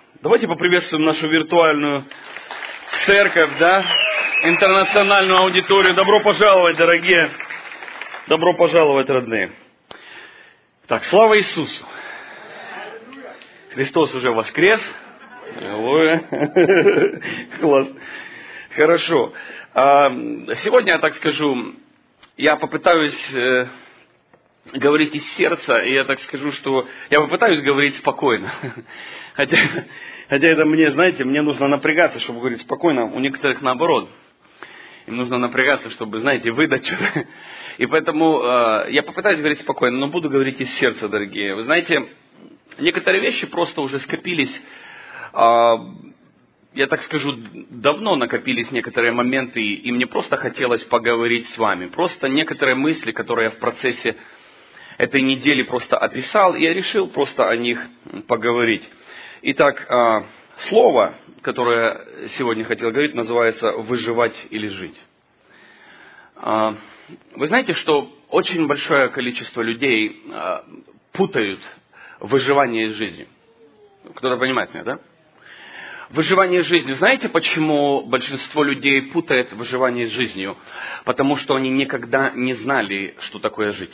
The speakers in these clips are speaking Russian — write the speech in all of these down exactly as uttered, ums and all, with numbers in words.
Давайте поприветствуем нашу виртуальную церковь, да, интернациональную аудиторию. Добро пожаловать, дорогие. Добро пожаловать, родные. Так, слава Иисусу. Христос уже воскрес. Аллилуйя. Класс. Хорошо. Сегодня, я так скажу, я попытаюсь говорить из сердца, и я так скажу, что я попытаюсь говорить спокойно. Хотя, хотя это мне, знаете, мне нужно напрягаться, чтобы говорить спокойно. У некоторых наоборот. Им нужно напрягаться, чтобы, знаете, выдать что-то. И поэтому э, я попытаюсь говорить спокойно, но буду говорить из сердца, дорогие. Вы знаете, некоторые вещи просто уже скопились. Э, я так скажу, давно накопились некоторые моменты, и мне просто хотелось поговорить с вами. Просто некоторые мысли, которые я в процессе этой недели просто описал, и я решил просто о них поговорить. Итак, слово, которое сегодня хотел говорить, называется «выживать или жить». Вы знаете, что очень большое количество людей путают выживание и жизнь. Кто-то понимает меня, да? Выживание с жизнью. Знаете, почему большинство людей путает выживание с жизнью? Потому что они никогда не знали, что такое жить.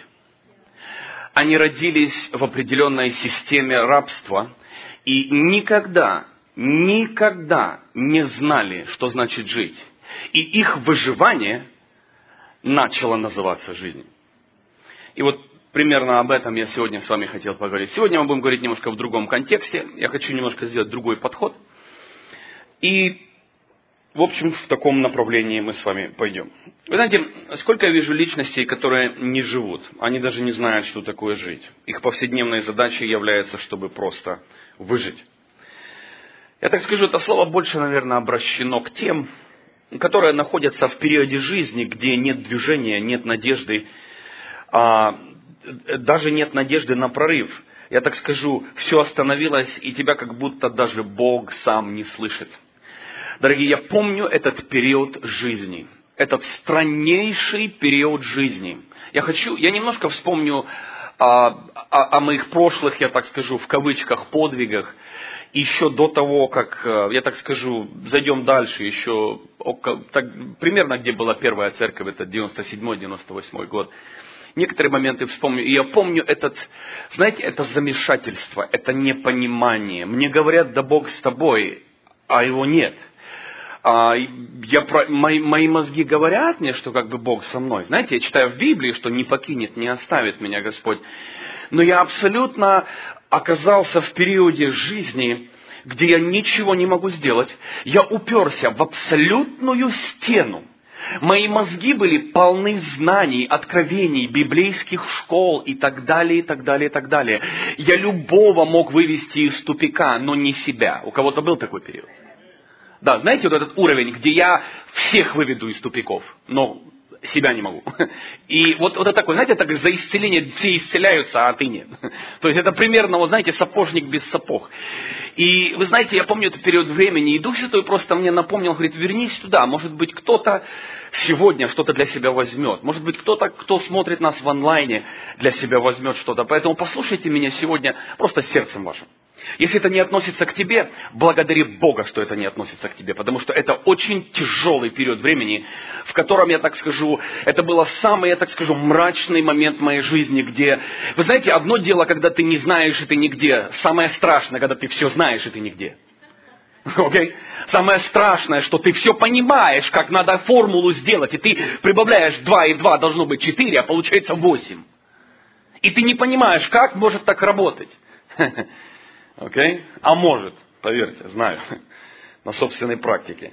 Они родились в определенной системе рабства и никогда, никогда не знали, что значит жить. И их выживание начало называться жизнью. И вот примерно об этом я сегодня с вами хотел поговорить. Сегодня мы будем говорить немножко в другом контексте. Я хочу немножко сделать другой подход. И, в общем, в таком направлении мы с вами пойдем. Вы знаете, сколько я вижу личностей, которые не живут. Они даже не знают, что такое жить. Их повседневной задачей является, чтобы просто выжить. Я так скажу, это слово больше, наверное, обращено к тем, которые находятся в периоде жизни, где нет движения, нет надежды, а даже нет надежды на прорыв. Я так скажу, все остановилось, и тебя как будто даже Бог сам не слышит. Дорогие, я помню этот период жизни, этот страннейший период жизни. Я хочу, я немножко вспомню о, о, о моих прошлых, я так скажу, в кавычках, подвигах. Еще до того, как, я так скажу, зайдем дальше, еще так, примерно где была первая церковь, это девяносто седьмой девяносто восьмой год. Некоторые моменты вспомню. И я помню этот, знаете, это замешательство, это непонимание. Мне говорят, да Бог с тобой, а его нет. А я, мои, мои мозги говорят мне, что как бы Бог со мной. Знаете, я читаю в Библии, что не покинет, не оставит меня Господь. Но я абсолютно оказался в периоде жизни, где я ничего не могу сделать. Я уперся в абсолютную стену. Мои мозги были полны знаний, откровений, библейских школ и так далее, и так далее, и так далее. Я любого мог вывести из тупика, но не себя. У кого-то был такой период? Да, знаете, вот этот уровень, где я всех выведу из тупиков, но себя не могу. И вот, вот это такое, знаете, так за исцеление все исцеляются, а ты нет. То есть это примерно, вот знаете, сапожник без сапог. И вы знаете, я помню этот период времени, и Дух Святой просто мне напомнил, говорит, вернись туда. Может быть, кто-то сегодня что-то для себя возьмет. Может быть, кто-то, кто смотрит нас в онлайне, для себя возьмет что-то. Поэтому послушайте меня сегодня просто сердцем вашим. Если это не относится к тебе, благодари Бога, что это не относится к тебе. Потому что это очень тяжелый период времени, в котором, я так скажу, это был самый, я так скажу, мрачный момент моей жизни, где... Вы знаете, одно дело, когда ты не знаешь, и ты нигде. Самое страшное, когда ты все знаешь, и ты нигде. Okay? Самое страшное, что ты все понимаешь, как надо формулу сделать, и ты прибавляешь два и два, должно быть четыре, а получается восемь. И ты не понимаешь, как может так работать. Okay? А может, поверьте, знаю, на собственной практике.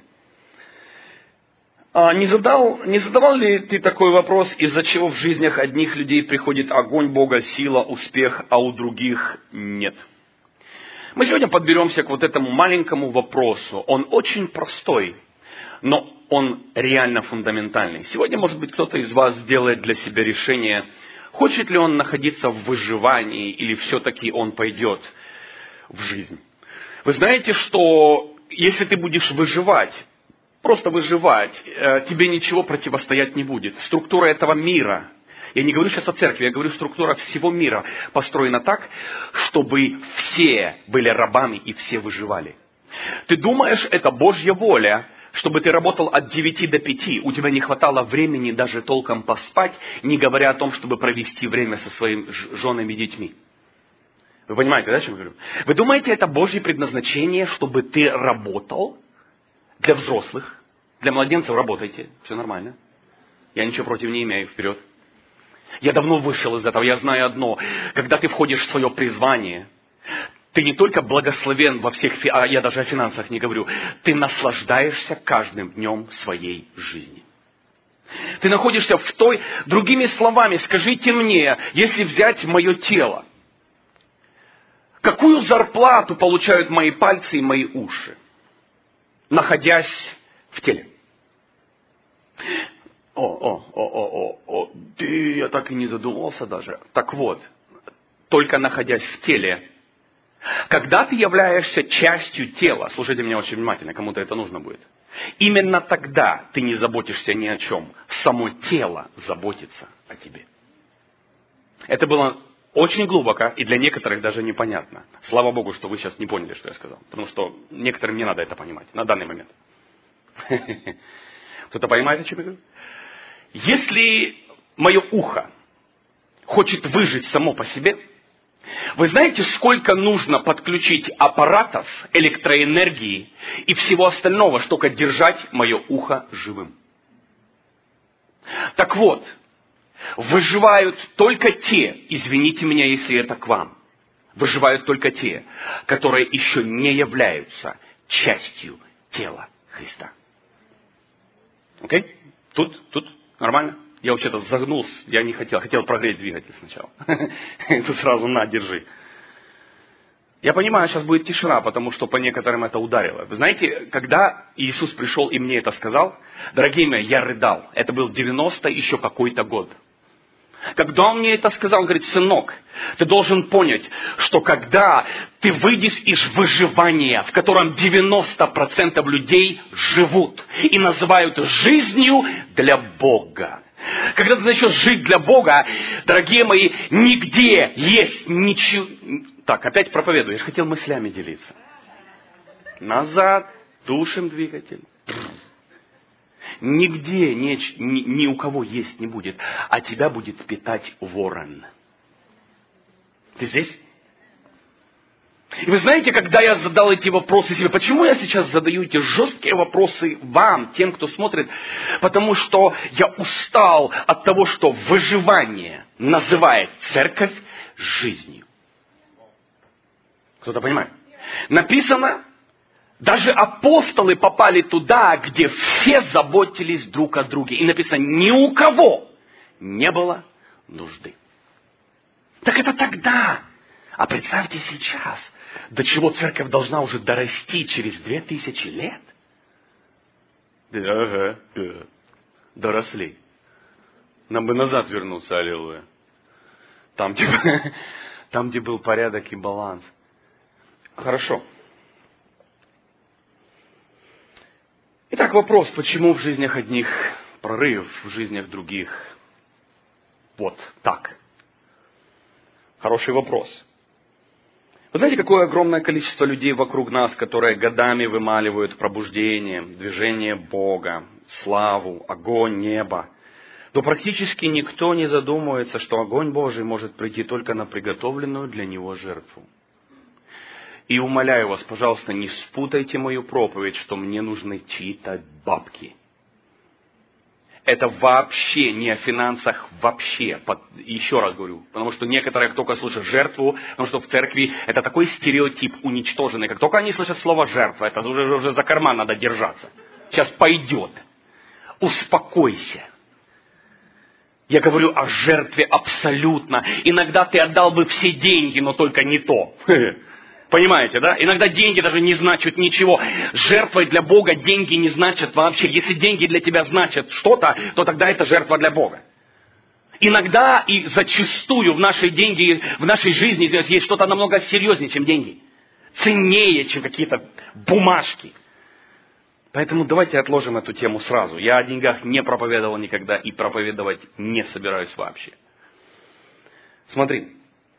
А не, задал, не задавал ли ты такой вопрос, из-за чего в жизнях одних людей приходит огонь Бога, сила, успех, а у других нет? Мы сегодня подберемся к вот этому маленькому вопросу. Он очень простой, но он реально фундаментальный. Сегодня, может быть, кто-то из вас сделает для себя решение, хочет ли он находиться в выживании или все-таки он пойдет в жизнь. Вы знаете, что если ты будешь выживать, просто выживать, тебе ничего противостоять не будет. Структура этого мира Я не говорю сейчас о церкви, я говорю, структура всего мира построена так, чтобы все были рабами и все выживали. Ты думаешь, это Божья воля, чтобы ты работал от девяти до пяти, у тебя не хватало времени даже толком поспать, не говоря о том, чтобы провести время со своими женами и детьми. Вы понимаете, да, о чем я говорю? Вы думаете, это Божье предназначение, чтобы ты работал для взрослых, для младенцев работайте, все нормально. Я ничего против не имею, вперед. Я давно вышел из этого, я знаю одно. Когда ты входишь в свое призвание, ты не только благословен во всех, а я даже о финансах не говорю, ты наслаждаешься каждым днем своей жизни. Ты находишься в той, другими словами, скажите мне, если взять мое тело, какую зарплату получают мои пальцы и мои уши, находясь в теле? О, о, о, о, о, о, ты, я так и не задумывался даже. Так вот, только находясь в теле, когда ты являешься частью тела, слушайте меня очень внимательно, кому-то это нужно будет, именно тогда ты не заботишься ни о чем. Само тело заботится о тебе. Это было очень глубоко и для некоторых даже непонятно. Слава Богу, что вы сейчас не поняли, что я сказал. Потому что некоторым не надо это понимать на данный момент. Кто-то понимает, о чем я говорю? Если мое ухо хочет выжить само по себе, вы знаете, сколько нужно подключить аппаратов, электроэнергии и всего остального, чтобы держать мое ухо живым? Так вот, выживают только те, извините меня, если это к вам, выживают только те, которые еще не являются частью тела Христа. Окей? Okay? Тут, тут нормально? Я вообще-то загнулся, я не хотел, хотел прогреть двигатель сначала. Тут сразу на, держи. Я понимаю, сейчас будет тишина, потому что по некоторым это ударило. Вы знаете, когда Иисус пришел и мне это сказал, дорогие мои, я рыдал. Это был девяностый еще какой-то год. Когда он мне это сказал, он говорит, сынок, ты должен понять, что когда ты выйдешь из выживания, в котором девяносто процентов людей живут и называют жизнью для Бога. Когда ты начнешь жить для Бога, дорогие мои, нигде есть ничего... Так, опять проповедую, я же хотел мыслями делиться. Назад, тушим двигатель. Нигде ни, ни, ни у кого есть не будет, а тебя будет питать ворон. Ты здесь? И вы знаете, когда я задал эти вопросы себе, почему я сейчас задаю эти жесткие вопросы вам, тем, кто смотрит? Потому что я устал от того, что выживание называет церковь жизнью. Кто-то понимает? Написано, даже апостолы попали туда, где все заботились друг о друге. И написано, ни у кого не было нужды. Так это тогда. А представьте сейчас, до чего церковь должна уже дорасти через две тысячи лет. Ага, да. Доросли. Нам бы назад вернуться, аллилуйя. Там, где, там, где был порядок и баланс. Хорошо. Итак, вопрос, почему в жизнях одних прорыв, в жизнях других вот так? Хороший вопрос. Вы знаете, какое огромное количество людей вокруг нас, которые годами вымаливают пробуждение, движение Бога, славу, огонь, небо. Но практически никто не задумывается, что огонь Божий может прийти только на приготовленную для Него жертву. И умоляю вас, пожалуйста, не спутайте мою проповедь, что мне нужны чьи-то бабки. Это вообще не о финансах вообще. Еще раз говорю, потому что некоторые только слышат жертву, потому что в церкви это такой стереотип уничтоженный. Как только они слышат слово жертва, это уже, уже за карман надо держаться. Сейчас пойдет. Успокойся. Я говорю о жертве абсолютно. Иногда ты отдал бы все деньги, но только не то. Понимаете, да? Иногда деньги даже не значат ничего. Жертвой для Бога деньги не значат вообще. Если деньги для тебя значат что-то, то тогда это жертва для Бога. Иногда и зачастую в нашей, деньги, в нашей жизни есть что-то намного серьезнее, чем деньги. Ценнее, чем какие-то бумажки. Поэтому давайте отложим эту тему сразу. Я о деньгах не проповедовал никогда и проповедовать не собираюсь вообще. Смотри.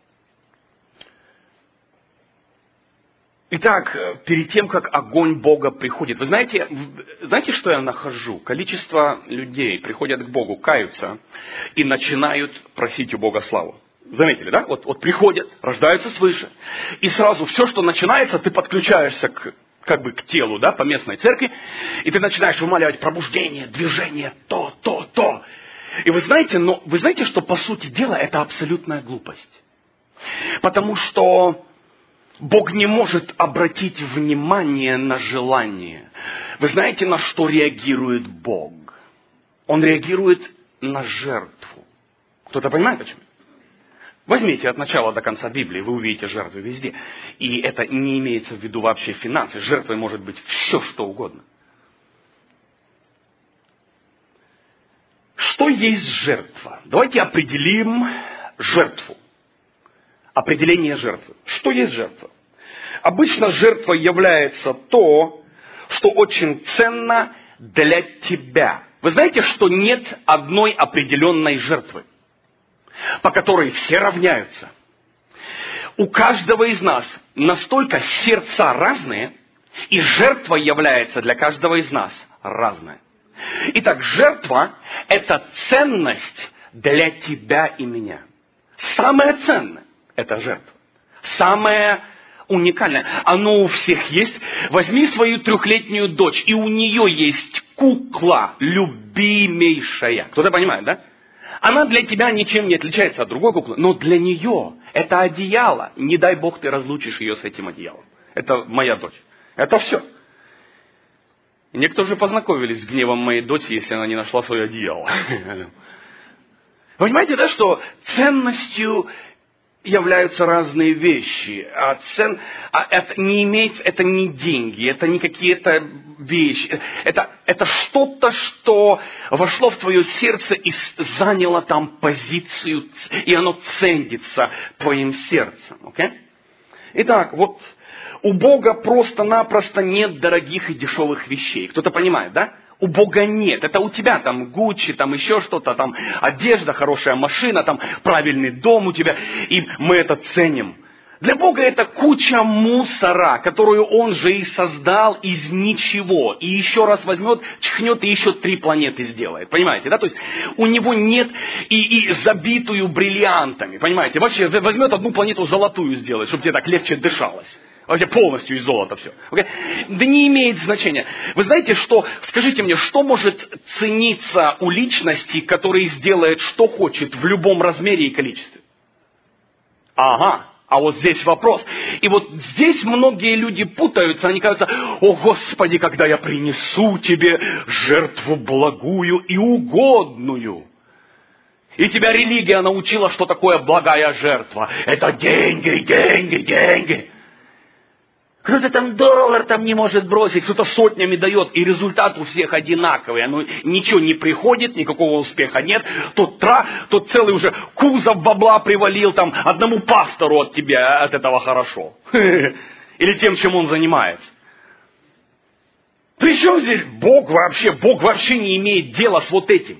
Итак, перед тем, как огонь Бога приходит, вы знаете, знаете, что я нахожу? Количество людей приходят к Богу, каются и начинают просить у Бога славу. Заметили, да? Вот, вот приходят, рождаются свыше, и сразу все, что начинается, ты подключаешься к, как бы к телу, да, по местной церкви, и ты начинаешь вымаливать пробуждение, движение, то, то, то. И вы знаете, но вы знаете, что по сути дела это абсолютная глупость. Потому что Бог не может обратить внимание на желание. Вы знаете, на что реагирует Бог? Он реагирует на жертву. Кто-то понимает, почему? Возьмите от начала до конца Библии, вы увидите жертвы везде. И это не имеется в виду вообще финансы. Жертвой может быть все, что угодно. Что есть жертва? Давайте определим жертву. Определение жертвы. Что есть жертва? Обычно жертвой является то, что очень ценно для тебя. Вы знаете, что нет одной определенной жертвы, по которой все равняются. У каждого из нас настолько сердца разные, и жертва является для каждого из нас разная. Итак, жертва – это ценность для тебя и меня. Самое ценное – это жертва. Самое уникальное. Оно у всех есть. Возьми свою трехлетнюю дочь, и у нее есть кукла любимейшая. Кто-то понимает, да? Она для тебя ничем не отличается от другой куклы, но для нее это одеяло. Не дай Бог ты разлучишь ее с этим одеялом. Это моя дочь. Это все. Некоторые уже познакомились с гневом моей дочери, если она не нашла свое одеяло. Вы понимаете, да, что ценностью являются разные вещи. А цен... а это не имеется, это не деньги, это не какие-то вещи. Это, это что-то, что вошло в твое сердце и заняло там позицию, и оно ценится твоим сердцем. Okay? Итак, вот у Бога просто-напросто нет дорогих и дешевых вещей. Кто-то понимает, да? У Бога нет. Это у тебя там Гуччи, там еще что-то, там одежда, хорошая машина, там правильный дом у тебя. И мы это ценим. Для Бога это куча мусора, которую Он же и создал из ничего. И еще раз возьмет, чихнет и еще три планеты сделает. Понимаете, да? То есть у Него нет и, и забитую бриллиантами. Понимаете? Вообще возьмет одну планету золотую сделает, чтобы тебе так легче дышалось. Вообще полностью из золота все. Okay? Да не имеет значения. Вы знаете, что, скажите мне, что может цениться у личности, которая сделает, что хочет, в любом размере и количестве? Ага, а вот здесь вопрос. И вот здесь многие люди путаются, они кажутся: о Господи, когда я принесу тебе жертву благую и угодную. И тебя религия научила, что такое благая жертва. Это деньги, деньги, деньги. Кто-то там доллар там не может бросить, кто-то сотнями дает, и результат у всех одинаковый. Оно, ничего не приходит, никакого успеха нет. Тот, тра, тот целый уже кузов бабла привалил, там одному пастору от тебя от этого хорошо. Или тем, чем он занимается. Причем здесь Бог вообще? Бог вообще не имеет дела с вот этим.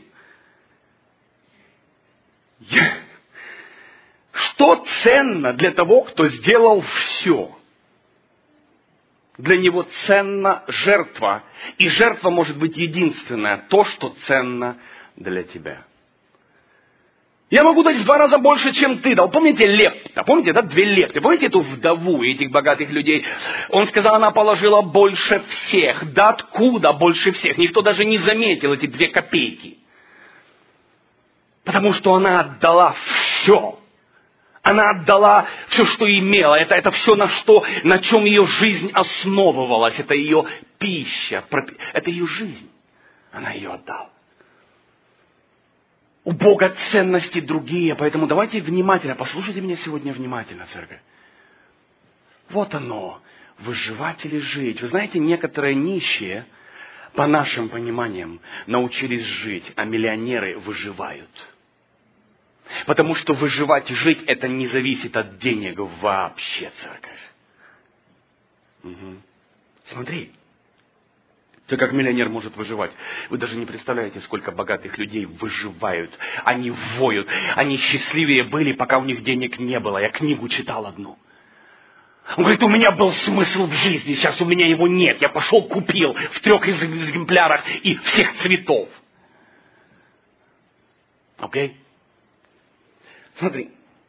Что ценно для того, кто сделал все? Для него ценна жертва. И жертва может быть единственная, то, что ценно для тебя. Я могу дать в два раза больше, чем ты дал. Помните лепта? Помните, да, две лепты? Помните эту вдову этих богатых людей? Он сказал, она положила больше всех. Да откуда больше всех? Никто даже не заметил эти две копейки. Потому что она отдала все. Она отдала все, что имела. Это, это все, на, что, на чем ее жизнь основывалась. Это ее пища. Это ее жизнь. Она ее отдала. У Бога ценности другие. Поэтому давайте внимательно. Послушайте меня сегодня внимательно, церковь. Вот оно. Выживать или жить. Вы знаете, некоторые нищие, по нашим пониманиям, научились жить, а миллионеры выживают. Потому что выживать и жить, это не зависит от денег вообще, церковь. Угу. Смотри. Ты как миллионер может выживать. Вы даже не представляете, сколько богатых людей выживают. Они воют. Они счастливее были, пока у них денег не было. Я книгу читал одну. Он говорит, у меня был смысл в жизни, сейчас у меня его нет. Я пошел купил в трех экземплярах и всех цветов. Окей? Okay? Смотри.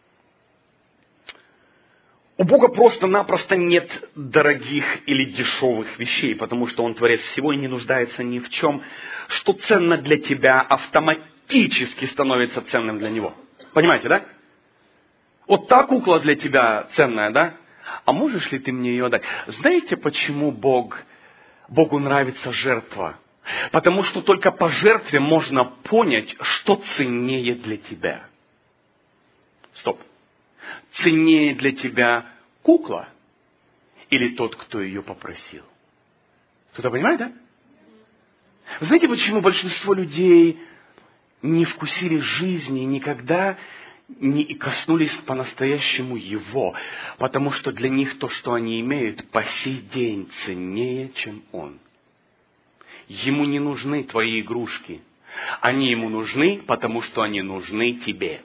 У Бога просто-напросто нет дорогих или дешевых вещей, потому что Он творец всего и не нуждается ни в чем, что ценно для тебя, автоматически становится ценным для Него. Понимаете, да? Вот та кукла для тебя ценная, да? А можешь ли ты мне ее дать? Знаете, почему Бог, Богу нравится жертва? Потому что только по жертве можно понять, что ценнее для тебя. Стоп. Ценнее для тебя кукла или тот, кто ее попросил? Кто-то понимает, да? Вы знаете, почему большинство людей не вкусили жизни и никогда не коснулись по-настоящему Его? Потому что для них то, что они имеют, по сей день ценнее, чем Он. Ему не нужны твои игрушки. Они Ему нужны, потому что они нужны тебе.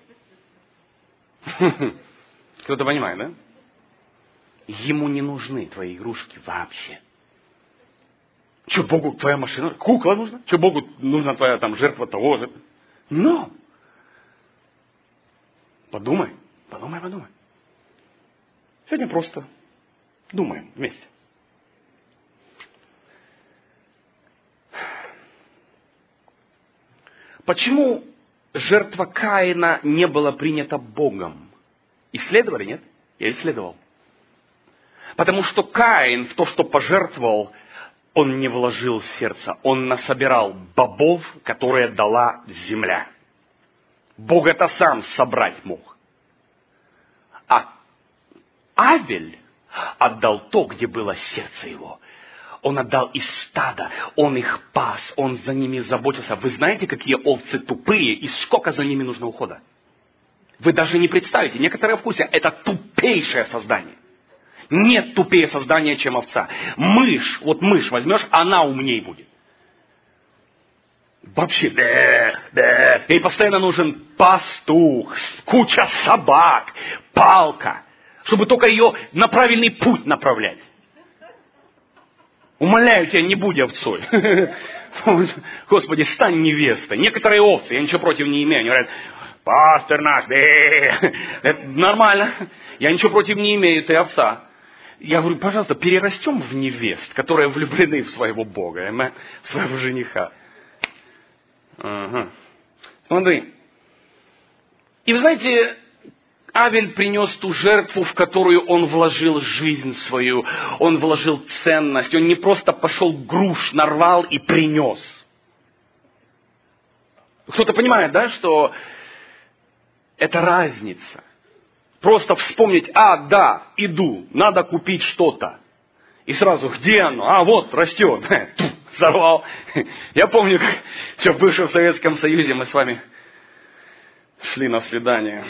Кто-то понимает, да? Ему не нужны твои игрушки вообще. Что Богу твоя машина? Кукла нужна? Что Богу нужна твоя там жертва того же? Но! Подумай, подумай, подумай. Сегодня просто думаем вместе. Почему жертва Каина не была принята Богом? Исследовали, нет? Я исследовал. Потому что Каин в то, что пожертвовал, он не вложил в сердце. Он насобирал бобов, которые дала земля. Бог это сам собрать мог. А Авель отдал то, где было сердце его. Он отдал из стада, он их пас, он за ними заботился. Вы знаете, какие овцы тупые и сколько за ними нужно ухода? Вы даже не представите, некоторые в курсе, это тупейшее создание. Нет тупее создания, чем овца. Мышь, вот мышь возьмешь, она умней будет. Вообще, да, да. Ей постоянно нужен пастух, куча собак, палка, чтобы только ее на правильный путь направлять. Умоляю тебя, не будь овцой. Господи, стань невестой. Некоторые овцы, я ничего против не имею, они говорят, пастор наш, да, это нормально. Я ничего против не имею, ты овца. Я говорю, пожалуйста, перерастем в невест, которые влюблены в своего Бога, в своего жениха. Ага. Смотри. И вы знаете, Авель принес ту жертву, в которую он вложил жизнь свою, он вложил ценность, он не просто пошел груш, нарвал и принес. Кто-то понимает, да, что это разница. Просто вспомнить, а, да, иду, надо купить что-то. И сразу, где оно? А, вот, растет. Сорвал. Я помню, как еще в бывшем Советском Союзе мы с вами шли на свидание.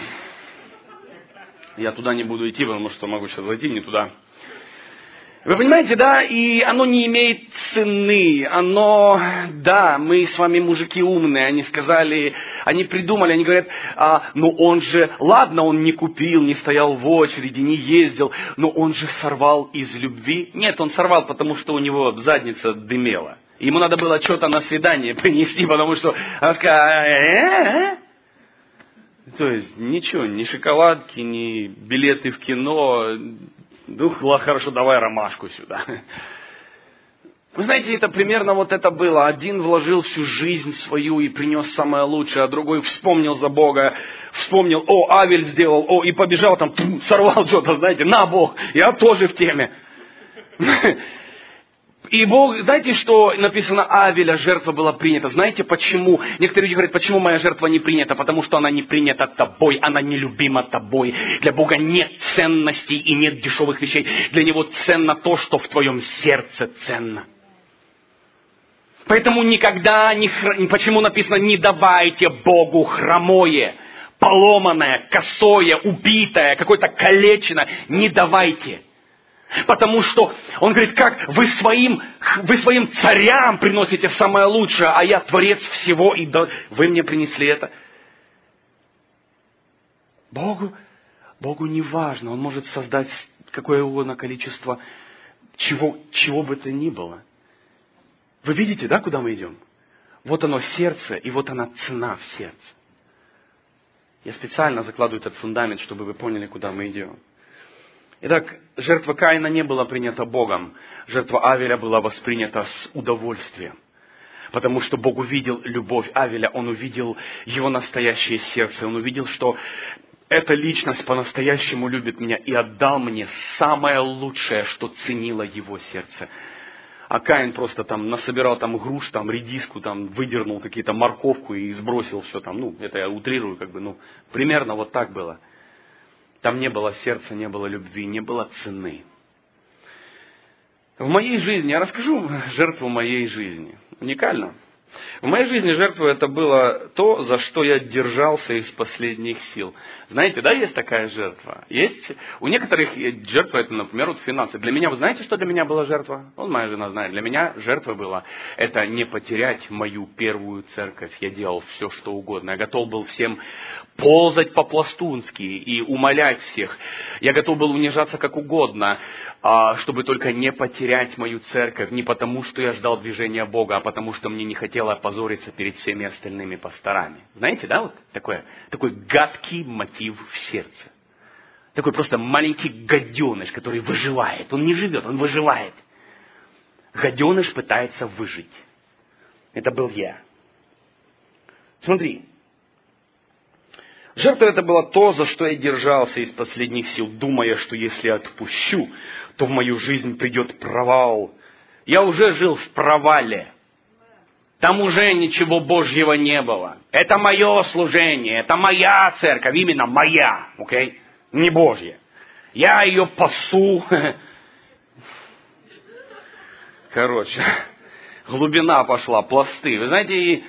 Я туда не буду идти, потому что могу сейчас зайти не туда. Вы понимаете, да? И оно не имеет цены. Оно, да, мы с вами мужики умные. Они сказали, они придумали, они говорят, а, ну он же, ладно, он не купил, не стоял в очереди, не ездил, но он же сорвал из любви. Нет, он сорвал, потому что у него задница дымела. Ему надо было что-то на свидание принести, потому что она такая, э-э-э? То есть ничего, ни шоколадки, ни билеты в кино. Ну, хорошо, давай ромашку сюда. Вы знаете, это примерно вот это было. Один вложил всю жизнь свою и принес самое лучшее, а другой вспомнил за Бога, вспомнил, о, Авель сделал, о, и побежал там, сорвал что-то, знаете, на Бог, я тоже в теме. И Бог, знаете, что написано, Авеля жертва была принята. Знаете, почему? Некоторые люди говорят, почему моя жертва не принята? Потому что она не принята тобой, она не любима тобой. Для Бога нет ценностей и нет дешевых вещей. Для Него ценно то, что в твоем сердце ценно. Поэтому никогда, не хр... почему написано, не давайте Богу хромое, поломанное, косое, убитое, какое-то калеченное. Не давайте. Потому что он говорит, как вы своим, вы своим царям приносите самое лучшее, а я творец всего, и вы мне принесли это. Богу, Богу не важно, Он может создать какое угодно количество чего, чего бы то ни было. Вы видите, да, куда мы идем? Вот оно сердце, и вот она цена в сердце. Я специально закладываю этот фундамент, чтобы вы поняли, куда мы идем. Итак, жертва Каина не была принята Богом. Жертва Авеля была воспринята с удовольствием. Потому что Бог увидел любовь Авеля, Он увидел его настоящее сердце. Он увидел, что эта личность по-настоящему любит меня и отдал мне самое лучшее, что ценило его сердце. А Каин просто там насобирал там груш, там редиску, там выдернул какие-то морковку и сбросил все там. Ну, это я утрирую, как бы, ну, примерно вот так было. Там не было сердца, не было любви, не было цены. В моей жизни, я расскажу жертву моей жизни. Уникально. В моей жизни жертва это было то, за что я держался из последних сил. Знаете, да, есть такая жертва? Есть. У некоторых жертва это, например, вот финансы. Для меня, вы знаете, что для меня была жертва? Вот моя жена знает. Для меня жертва была, это не потерять мою первую церковь. Я делал все, что угодно. Я готов был всем ползать по-пластунски и умолять всех. Я готов был унижаться как угодно, чтобы только не потерять мою церковь. Не потому, что я ждал движения Бога, а потому, что мне не хотелось опозориться перед всеми остальными пасторами. Знаете, да, вот такое, такой гадкий мотив в сердце. Такой просто маленький гаденыш, который выживает. Он не живет, он выживает. Гаденыш пытается выжить. Это был я. Смотри. Жертва это было то, за что я держался из последних сил, думая, что если отпущу, то в мою жизнь придет провал. Я уже жил в провале. Там уже ничего Божьего не было. Это мое служение, это моя церковь, именно моя, окей? Не Божья. Я ее пасу. Короче, глубина пошла, пласты. Вы знаете, и,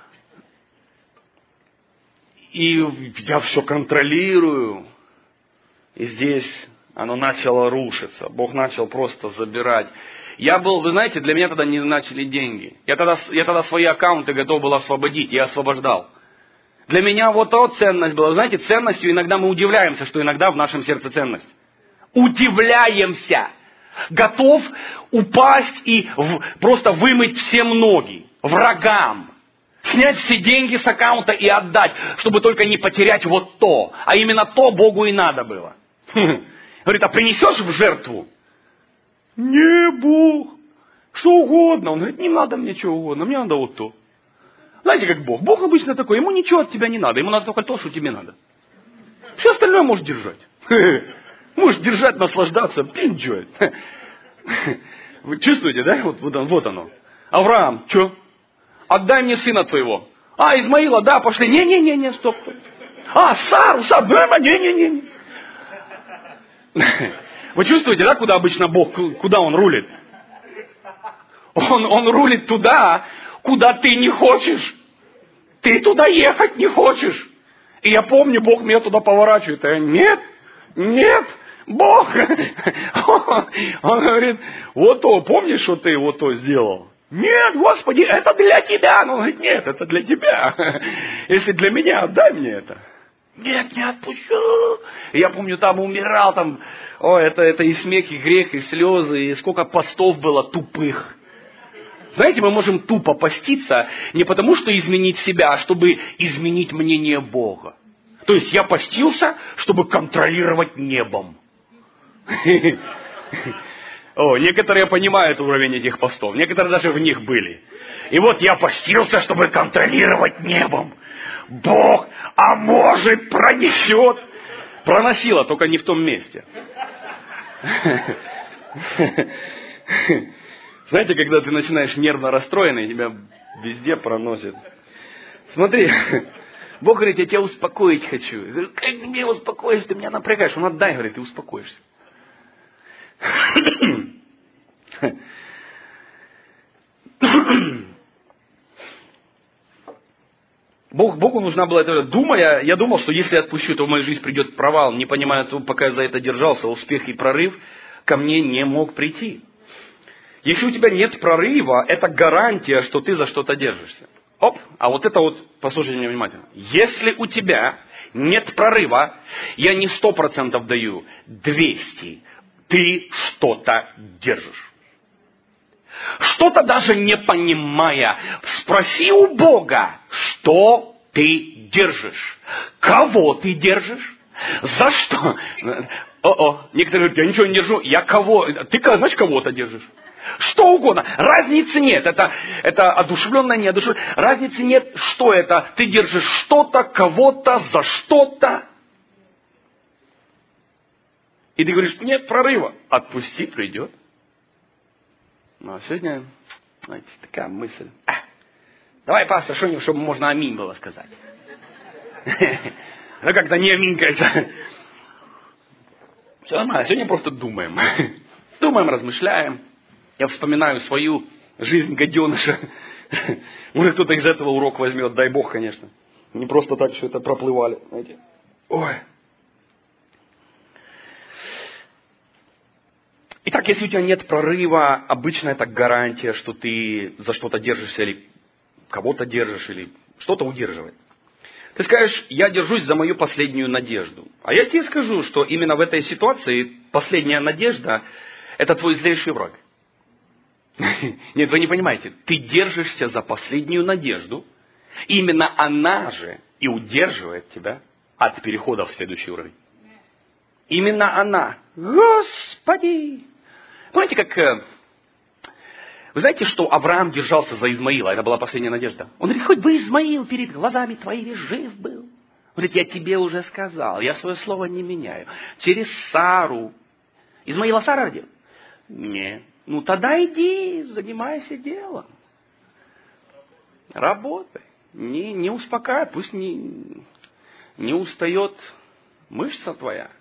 и я все контролирую. И здесь оно начало рушиться. Бог начал просто забирать. Я был, вы знаете, для меня тогда не начали деньги. Я тогда, я тогда свои аккаунты готов был освободить, я освобождал. Для меня вот та ценность была. Знаете, ценностью иногда мы удивляемся, что иногда в нашем сердце ценность. Удивляемся. Готов упасть и в, просто вымыть всем ноги. Врагам. Снять все деньги с аккаунта и отдать, чтобы только не потерять вот то. А именно то Богу и надо было. Говорит, а принесешь в жертву? Не, Бог. Что угодно. Он говорит, не надо мне чего угодно, мне надо вот то. Знаете, как Бог? Бог обычно такой, ему ничего от тебя не надо, ему надо только то, что тебе надо. Все остальное можешь держать. Можешь держать, наслаждаться, enjoy. Вы чувствуете, да? Вот, вот, вот оно. Авраам, что? Отдай мне сына твоего. А, Измаила, да, пошли. Не-не-не, стоп. А, Сару, Сару, не-не-не. Вы чувствуете, да, куда обычно Бог, куда Он рулит? Он, он рулит туда, куда ты не хочешь. Ты туда ехать не хочешь. И я помню, Бог меня туда поворачивает. А я, нет, нет, Бог. Он говорит, вот то, помнишь, что ты вот то сделал? Нет, Господи, это для тебя. Он говорит, нет, это для тебя. Если для меня, отдай мне это. Нет, не отпущу. И я помню, там умирал, там, о, это, это и смех, и грех, и слезы, и сколько постов было тупых. Знаете, мы можем тупо поститься не потому, что изменить себя, а чтобы изменить мнение Бога. То есть я постился, чтобы контролировать небом. О, некоторые понимают уровень этих постов, некоторые даже в них были. И вот я постился, чтобы контролировать небом. Бог, а может, пронесет. Проносило, только не в том месте. Знаете, когда ты начинаешь нервно расстроенный, тебя везде проносит. Смотри, Бог говорит, я тебя успокоить хочу. Я говорю, как мне успокоишь, ты меня напрягаешь. Он отдай, говорит, ты успокоишься. Бог, Богу нужна была эта... Думая, я думал, что если отпущу, то в мою жизнь придет провал. Не понимая, пока я за это держался, успех и прорыв. ко мне не мог прийти. Если у тебя нет прорыва, это гарантия, что ты за что-то держишься. Оп, а вот это вот, послушайте меня внимательно. Если у тебя нет прорыва, я не сто процентов даю, двести, ты что-то держишь. Что-то даже не понимая, спроси у Бога, что ты держишь, кого ты держишь, за что. О-о, некоторые говорят, я ничего не держу, я кого, ты, знаешь, кого-то держишь. Что угодно. Разницы нет. Это, это одушевленное, неодушевленное. Разницы нет, что это. Ты держишь что-то, кого-то, за что-то. И ты говоришь, нет прорыва. Отпусти, придет. Ну, а сегодня, знаете, такая мысль. А, давай, пастор, что-нибудь, чтобы можно аминь было сказать. Ну, как-то не аминькается. Все нормально. Сегодня просто думаем. Думаем, размышляем. Я вспоминаю свою жизнь гаденыша. Может, кто-то из этого урок возьмет, дай Бог, конечно. Не просто так все это проплывали. Знаете. Ой. Итак, если у тебя нет прорыва, обычно это гарантия, что ты за что-то держишься, или кого-то держишь, или что-то удерживает. Ты скажешь, я держусь за мою последнюю надежду. А я тебе скажу, что именно в этой ситуации последняя надежда – это твой злейший враг. Нет, вы не понимаете. Ты держишься за последнюю надежду. Именно она же и удерживает тебя от перехода в следующий уровень. Именно она. Господи! Помните, как... Вы знаете, что Авраам держался за Измаила? Это была последняя надежда. Он говорит, хоть бы Измаил перед глазами твоими жив был. Он говорит, я тебе уже сказал, я свое слово не меняю. Через Сару. Измаила Сара родил? Нет. Ну, тогда иди, занимайся делом. Работай. Не, не успокаивай, пусть не, не устает мышца твоя.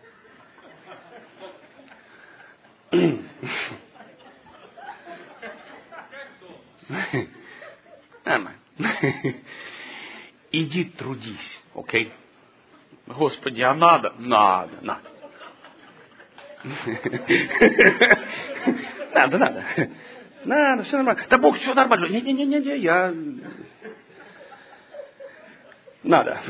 Нормально. Иди трудись, окей? Господи, а надо? Надо, надо. Надо, надо. Надо, все нормально. Да Бог, все нормально. Не-не-не, я... Надо.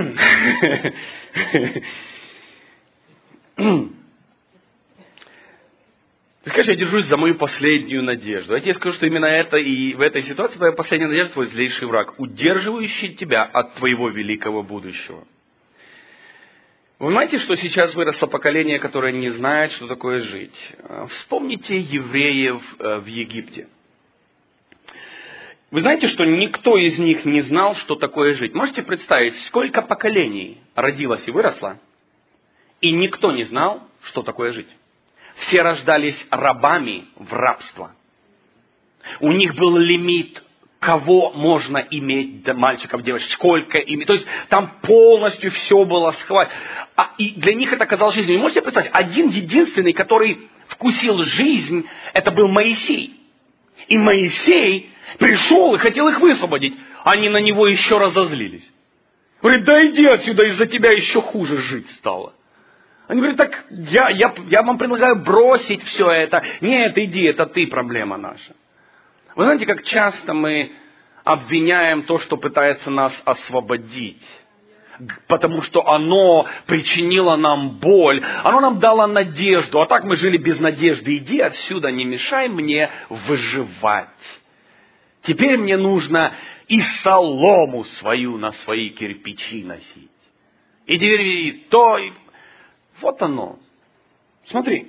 Ты скажешь, я держусь за мою последнюю надежду. Я тебе скажу, что именно это и в этой ситуации твоя последняя надежда, твой злейший враг, удерживающий тебя от твоего великого будущего. Вы понимаете, что сейчас выросло поколение, которое не знает, что такое жить? Вспомните евреев в Египте. Вы знаете, что никто из них не знал, что такое жить? Можете представить, сколько поколений родилось и выросло, и никто не знал, что такое жить? Все рождались рабами в рабство. У них был лимит, кого можно иметь, мальчиков, девочек, сколько иметь. То есть там полностью все было схвачено. А, и для них это казалось жизнью. Вы можете представить, один единственный, который вкусил жизнь, это был Моисей. И Моисей пришел и хотел их высвободить. Они на него еще разозлились. Говорит, да иди отсюда, из-за тебя еще хуже жить стало. Они говорят, так я, я, я вам предлагаю бросить все это. Нет, иди, это ты, проблема наша. Вы знаете, как часто мы обвиняем то, что пытается нас освободить. Потому что оно причинило нам боль. Оно нам дало надежду. А так мы жили без надежды. Иди отсюда, не мешай мне выживать. Теперь мне нужно и солому свою на свои кирпичи носить. И теперь и то... И... Вот оно. Смотри.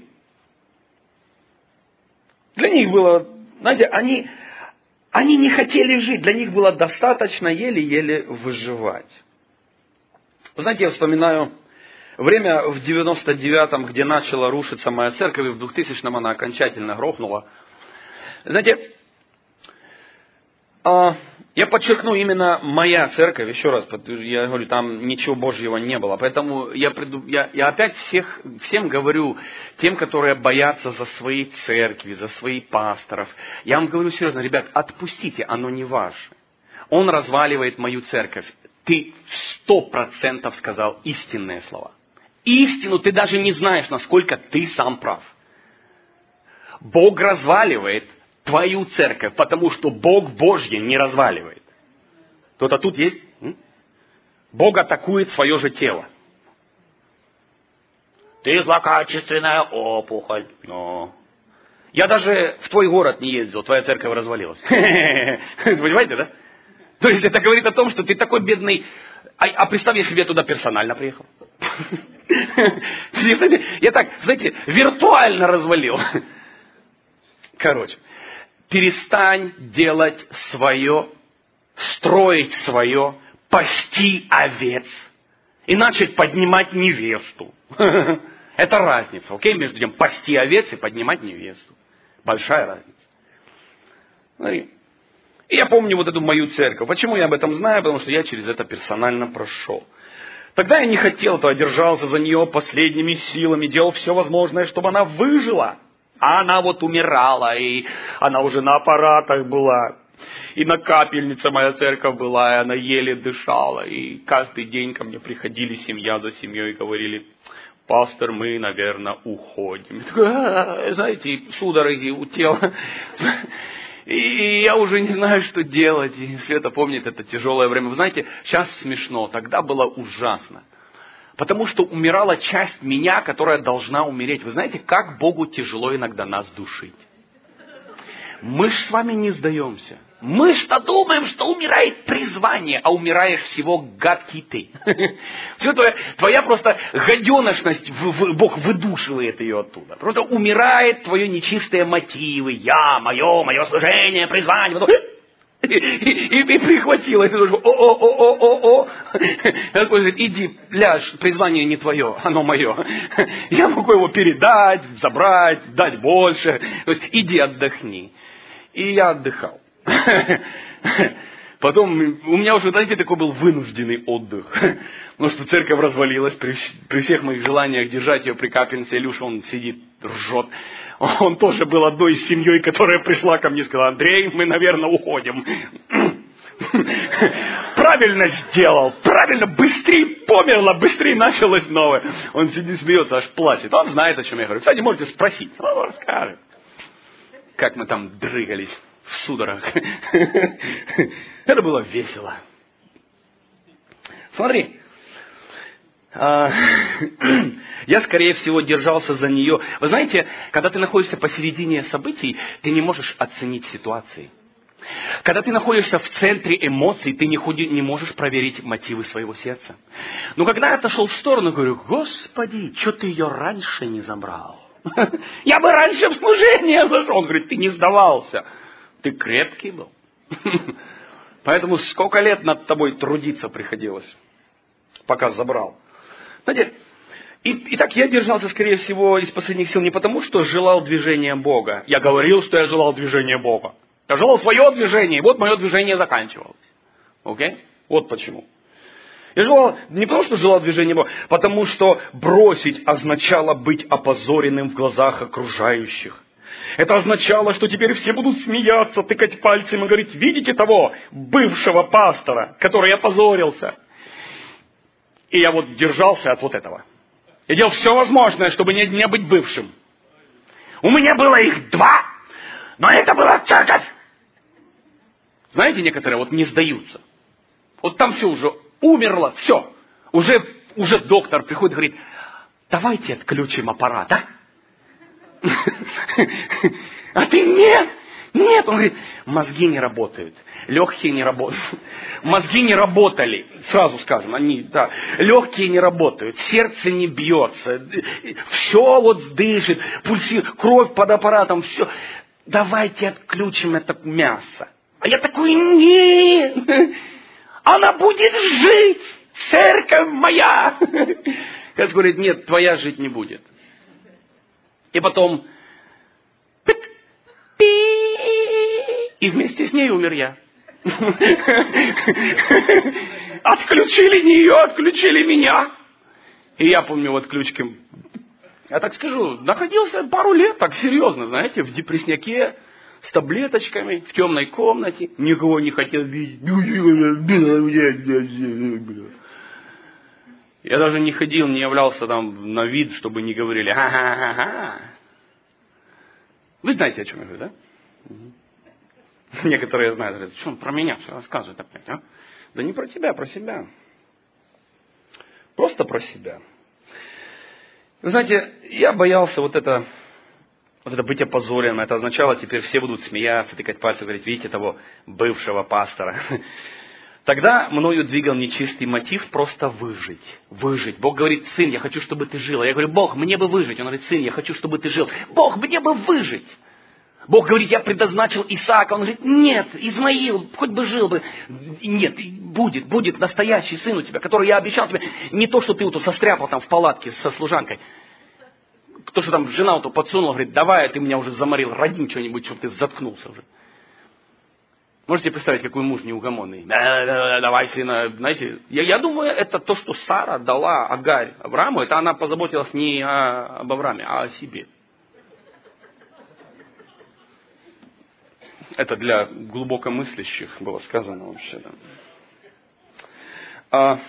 Для них было, знаете, они, они не хотели жить. Для них было достаточно еле-еле выживать. Вы знаете, я вспоминаю время в девяносто девятом, где начала рушиться моя церковь, и в двухтысячном она окончательно грохнула. Знаете, я подчеркну именно моя церковь, еще раз, я говорю, там ничего Божьего не было. Поэтому я, приду, я, я опять всех, всем говорю, тем, которые боятся за свои церкви, за своих пасторов. Я вам говорю серьезно, ребят, отпустите, оно не ваше. Он разваливает мою церковь. Ты сто процентов сказал истинные слова. Истину ты даже не знаешь, насколько ты сам прав. Бог разваливает твою церковь, потому что Бог Божье не разваливает. Кто-то тут есть? Бог атакует свое же тело. Ты злокачественная опухоль. Но... Я даже в твой город не ездил, твоя церковь развалилась. Понимаете, да? То есть это говорит о том, что ты такой бедный... А, а представь, если бы я туда персонально приехал. Я так, знаете, виртуально развалил. Короче, перестань делать свое, строить свое, пасти овец и начать поднимать невесту. Это разница, окей, между тем пасти овец и поднимать невесту. Большая разница. Смотри. И я помню вот эту мою церковь. Почему я об этом знаю? Потому что я через это персонально прошел. Тогда я не хотел этого, держался за нее последними силами, делал все возможное, чтобы она выжила. А она вот умирала, и она уже на аппаратах была. И на капельнице моя церковь была, и она еле дышала. И каждый день ко мне приходили семья за семьей и говорили: пастор, мы, наверное, уходим. Я такой, а, знаете, судороги у тела. И я уже не знаю, что делать. И Света помнит это тяжелое время. Вы знаете, сейчас смешно, тогда было ужасно. Потому что умирала часть меня, которая должна умереть. Вы знаете, как Богу тяжело иногда нас душить. Мы ж с вами не сдаемся. Мы ж-то думаем, что умирает призвание, а умираешь всего гадкий ты. Все твоя, твоя просто гаденошность, Бог выдушивает ее оттуда. Просто умирает твои нечистые мотивы. Я, мое, мое служение, призвание. И, и, и прихватило. И ты думаешь: о-о-о-о-о-о. Господь говорит: иди, ляжь, призвание не твое, оно мое. Я могу его передать, забрать, дать больше. То есть иди отдохни. И я отдыхал. Потом у меня уже, знаете, такой был вынужденный отдых. Потому что церковь развалилась при, при всех моих желаниях держать ее при капельнице. Илюша, он сидит, ржет. Он тоже был одной из семьей, которая пришла ко мне и сказала: Андрей, мы, наверное, уходим. Правильно сделал, правильно, быстрее померла, быстрее началось новое. Он сидит, смеется, аж плачет. Он знает, о чем я говорю. Кстати, можете спросить, он расскажет. Как мы там дрыгались в судорогах. Это было весело. Смотри. Я, скорее всего, держался за нее. Вы знаете, когда ты находишься посередине событий, ты не можешь оценить ситуации. Когда ты находишься в центре эмоций, ты не, ходи, не можешь проверить мотивы своего сердца. Но когда я отошел в сторону, говорю: Господи, что ты ее раньше не забрал? Я бы раньше в служение зашел. Он говорит: ты не сдавался. Ты крепкий был. Поэтому сколько лет над тобой трудиться приходилось, пока забрал. Знаете, и, и так я держался, скорее всего, из последних сил не потому, что желал движения Бога. Я говорил, что я желал движения Бога. Я желал свое движение, и вот мое движение заканчивалось. Окей? Вот почему. Я желал, не потому, что желал движения Бога, потому что бросить означало быть опозоренным в глазах окружающих. Это означало, что теперь все будут смеяться, тыкать пальцем и говорить: видите того бывшего пастора, который опозорился. И я вот держался от вот этого. Я делал все возможное, чтобы не, не быть бывшим. У меня было их два, но это была церковь. Знаете, некоторые вот не сдаются. Вот там все уже умерло, все. Уже, уже доктор приходит и говорит: давайте отключим аппарат, а? А ты нет, нет. Он говорит: мозги не работают, легкие не работают. Мозги не работали, сразу скажем, они, да, легкие не работают, сердце не бьется, все вот дышит, пульсирует, кровь под аппаратом, все. Давайте отключим это мясо. А я такой: нет, она будет жить, церковь моя. Господь говорит: нет, твоя жить не будет. И потом и вместе с ней умер я. Отключили не ее, отключили меня. И я помню вот ключки. Я так скажу, находился пару лет, так серьезно, знаете, в депрессняке, с таблеточками, в темной комнате. Никого не хотел видеть. Я даже не ходил, не являлся там на вид, чтобы не говорили: ха-ха-ха-ха. Вы знаете, о чем я говорю, да? Угу. Некоторые знают, говорят, что он про меня все рассказывает опять, а? Да не про тебя, про себя. Просто про себя. Вы знаете, я боялся вот это, вот это быть опозоренным. Это означало, теперь все будут смеяться, тыкать пальцем, говорить, видите того бывшего пастора. Тогда мною двигал нечистый мотив просто выжить. Выжить. Бог говорит, сын, я хочу, чтобы ты жил. А я говорю, Бог, мне бы выжить. Он говорит, сын, я хочу, чтобы ты жил. Бог, мне бы выжить. Бог говорит, я предназначил Исаака. Он говорит, нет, Измаил, хоть бы жил бы. Нет, будет, будет настоящий сын у тебя, который я обещал тебе. Не то, что ты вот состряпал там в палатке со служанкой. То, что там жена вот подсунула, говорит, давай, ты меня уже заморил, родим что-нибудь, чтобы ты заткнулся уже. Можете представить, какой муж неугомонный? Давай, сына. Знаете, я, я думаю, это то, что Сара дала Агарь Аврааму, это она позаботилась не о, об Аврааме, а о себе. Это для глубокомыслящих было сказано вообще. Да.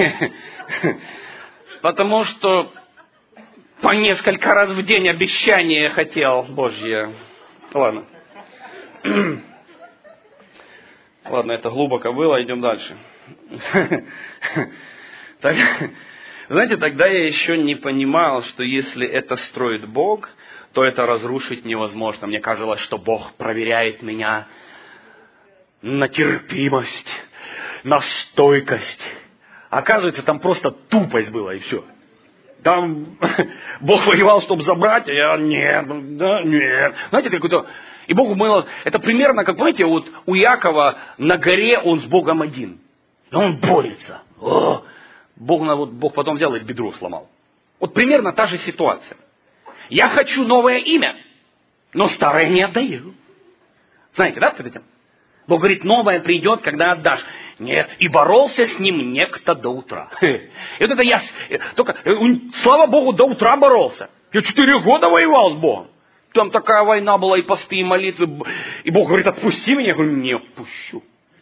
Потому что по несколько раз в день обещание хотел Божье. Ладно. Ладно, это глубоко было, идем дальше. Так, знаете, тогда я еще не понимал, что если это строит Бог, то это разрушить невозможно. Мне казалось, что Бог проверяет меня на терпимость, на стойкость. Оказывается, там просто тупость была, и все. Там Бог воевал, чтобы забрать, а я нет, да, нет. Знаете, какой-то... И Богу было... Это примерно, как, понимаете, вот у Якова на горе он с Богом один. И он борется. О! Бог, вот, Бог потом взял и бедро сломал. Вот примерно та же ситуация. Я хочу новое имя, но старое не отдаю. Знаете, да, перед этим? Бог говорит, новое придет, когда отдашь. Нет, и боролся с ним некто до утра. И вот это я... Только, слава Богу, до утра боролся. Я четыре года воевал с Богом. Там такая война была, и посты, и молитвы. И Бог говорит, отпусти меня. Я говорю, не отпущу.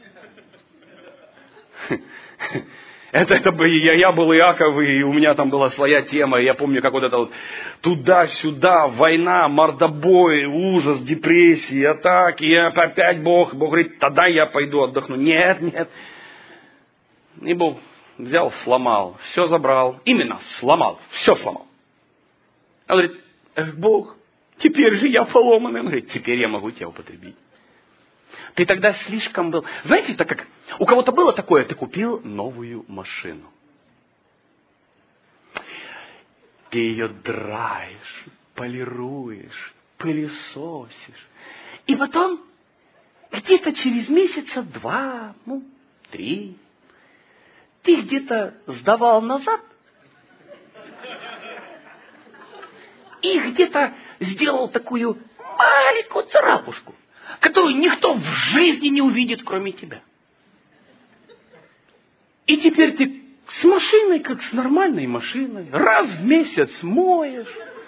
Это, это я, я был Иаков, и у меня там была своя тема. Я помню, как вот это вот туда-сюда, война, мордобой, ужас, депрессии, атаки. И опять Бог. Бог говорит, тогда я пойду отдохну. Нет, нет. И Бог взял, сломал, все забрал. Именно сломал, все сломал. Он говорит, эх, Бог, теперь же я поломанный. Он говорит, теперь я могу тебя употребить. Ты тогда слишком был... Знаете, это как... У кого-то было такое, ты купил новую машину. Ты ее драешь, полируешь, пылесосишь. И потом, где-то через месяца два, ну, три, ты где-то сдавал назад и где-то сделал такую маленькую царапушку, которую никто в жизни не увидит, кроме тебя. И теперь ты с машиной, как с нормальной машиной, раз в месяц моешь.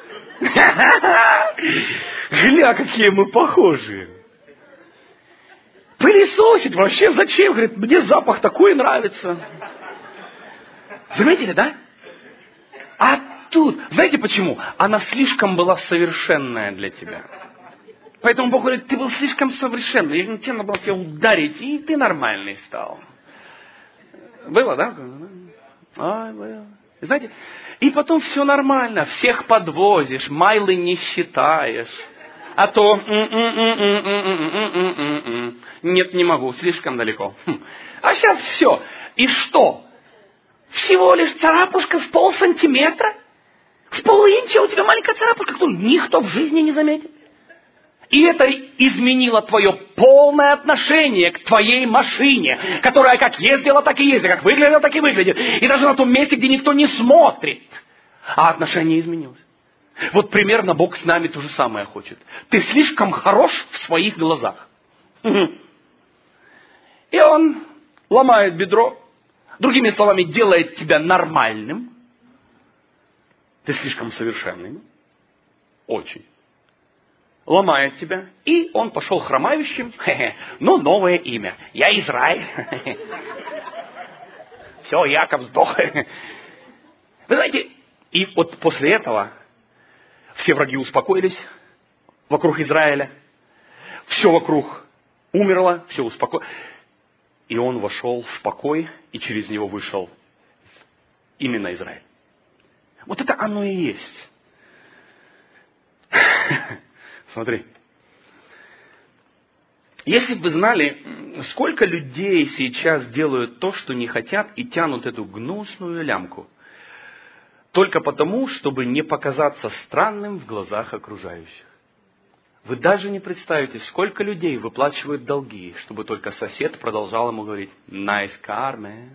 Гля, какие мы похожие. Пылесосить вообще зачем? Говорит, мне запах такой нравится. Заметили, да? А тут, знаете почему? Она слишком была совершенная для тебя. Поэтому Бог говорит, ты был слишком совершенный, и тебе надо было тебя ударить, и ты нормальный стал. Было, да? Ой, было. Знаете, и потом все нормально, всех подвозишь, майлы не считаешь. А то, нет, не могу, слишком далеко. А сейчас все. И что? Всего лишь царапушка в полсантиметра? В полинча у тебя маленькая царапушка, которую никто в жизни не заметит. И это изменило твое полное отношение к твоей машине, которая как ездила, так и ездит, как выглядела, так и выглядит. И даже на том месте, где никто не смотрит. А отношение изменилось. Вот примерно Бог с нами то же самое хочет. Ты слишком хорош в своих глазах. И Он ломает бедро. Другими словами, делает тебя нормальным. Ты слишком совершенным. Очень. Ломает тебя, и он пошел хромающим, но новое имя. Я Израиль. Все, Яков сдох. Вы знаете, и вот после этого все враги успокоились, вокруг Израиля. Все вокруг умерло, все успокоилось. И он вошел в покой, и через него вышел именно Израиль. Вот это оно и есть. Смотри. Если бы вы знали, сколько людей сейчас делают то, что не хотят, и тянут эту гнусную лямку, только потому, чтобы не показаться странным в глазах окружающих. Вы даже не представите, сколько людей выплачивают долги, чтобы только сосед продолжал ему говорить «nice car, man».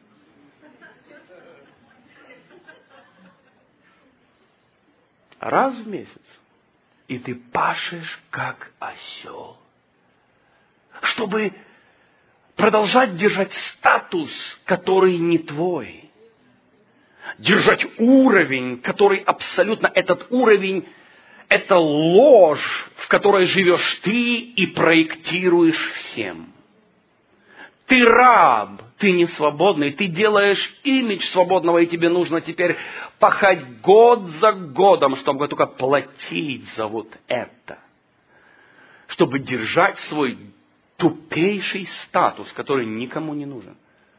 Раз в месяц. И ты пашешь, как осел. Чтобы продолжать держать статус, который не твой. Держать уровень, который абсолютно этот уровень, это ложь, в которой живешь ты и проектируешь всем. Ты раб, ты не свободный, ты делаешь имидж свободного, и тебе нужно теперь пахать год за годом, чтобы только платить за вот это. Чтобы держать свой тупейший статус, который никому не нужен.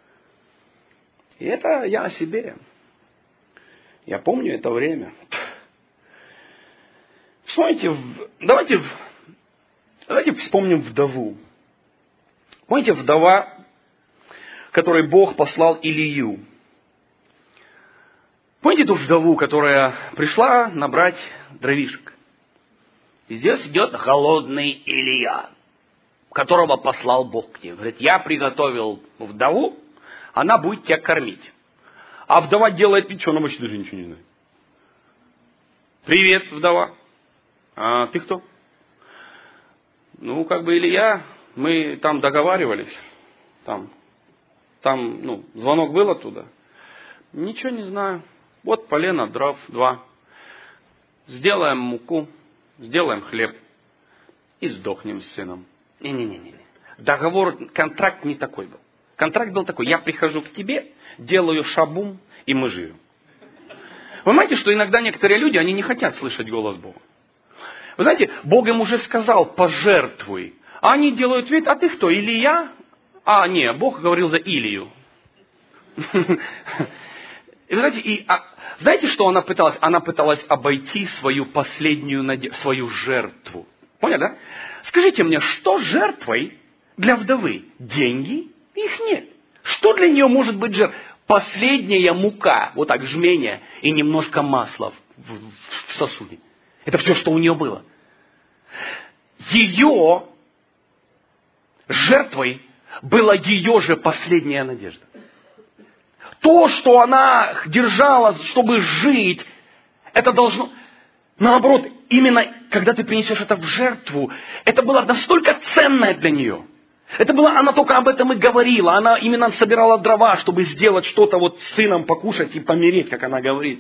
И это я о себе. Я помню это время. Вспомните, давайте, давайте вспомним вдову. Помните, вдова, которой Бог послал Илию? Помните ту вдову, которая пришла набрать дровишек? И здесь идет голодный Илия, которого послал Бог к ней. Говорит, я приготовил вдову, она будет тебя кормить. А вдова делает вид, что она вообще даже ничего не знает. Привет, вдова. А ты кто? Ну, как бы Илья, мы там договаривались. Там, там, ну, звонок был оттуда. Ничего не знаю. Вот полено, дров, два. Сделаем муку, сделаем хлеб и сдохнем с сыном. Не-не-не-не. Договор, контракт не такой был. Контракт был такой, я прихожу к тебе, делаю шабум, и мы живем. Вы знаете, что иногда некоторые люди, они не хотят слышать голос Бога. Вы знаете, Бог им уже сказал, пожертвуй. А они делают вид, а ты кто, Илия? А, не, Бог говорил за Илию. И вы знаете, и, а, знаете, что она пыталась? Она пыталась обойти свою последнюю надежду, свою жертву. Поняли, да? Скажите мне, что жертвой для вдовы? Деньги? Их нет. Что для нее может быть жертвой? Последняя мука, вот так, жмение, и немножко масла в, в сосуде. Это все, что у нее было. Ее жертвой была ее же последняя надежда. То, что она держала, чтобы жить, это должно... Наоборот, именно когда ты принесешь это в жертву, это было настолько ценное для нее. Это было, она только об этом и говорила. Она именно собирала дрова, чтобы сделать что-то вот с сыном покушать и помереть, как она говорит.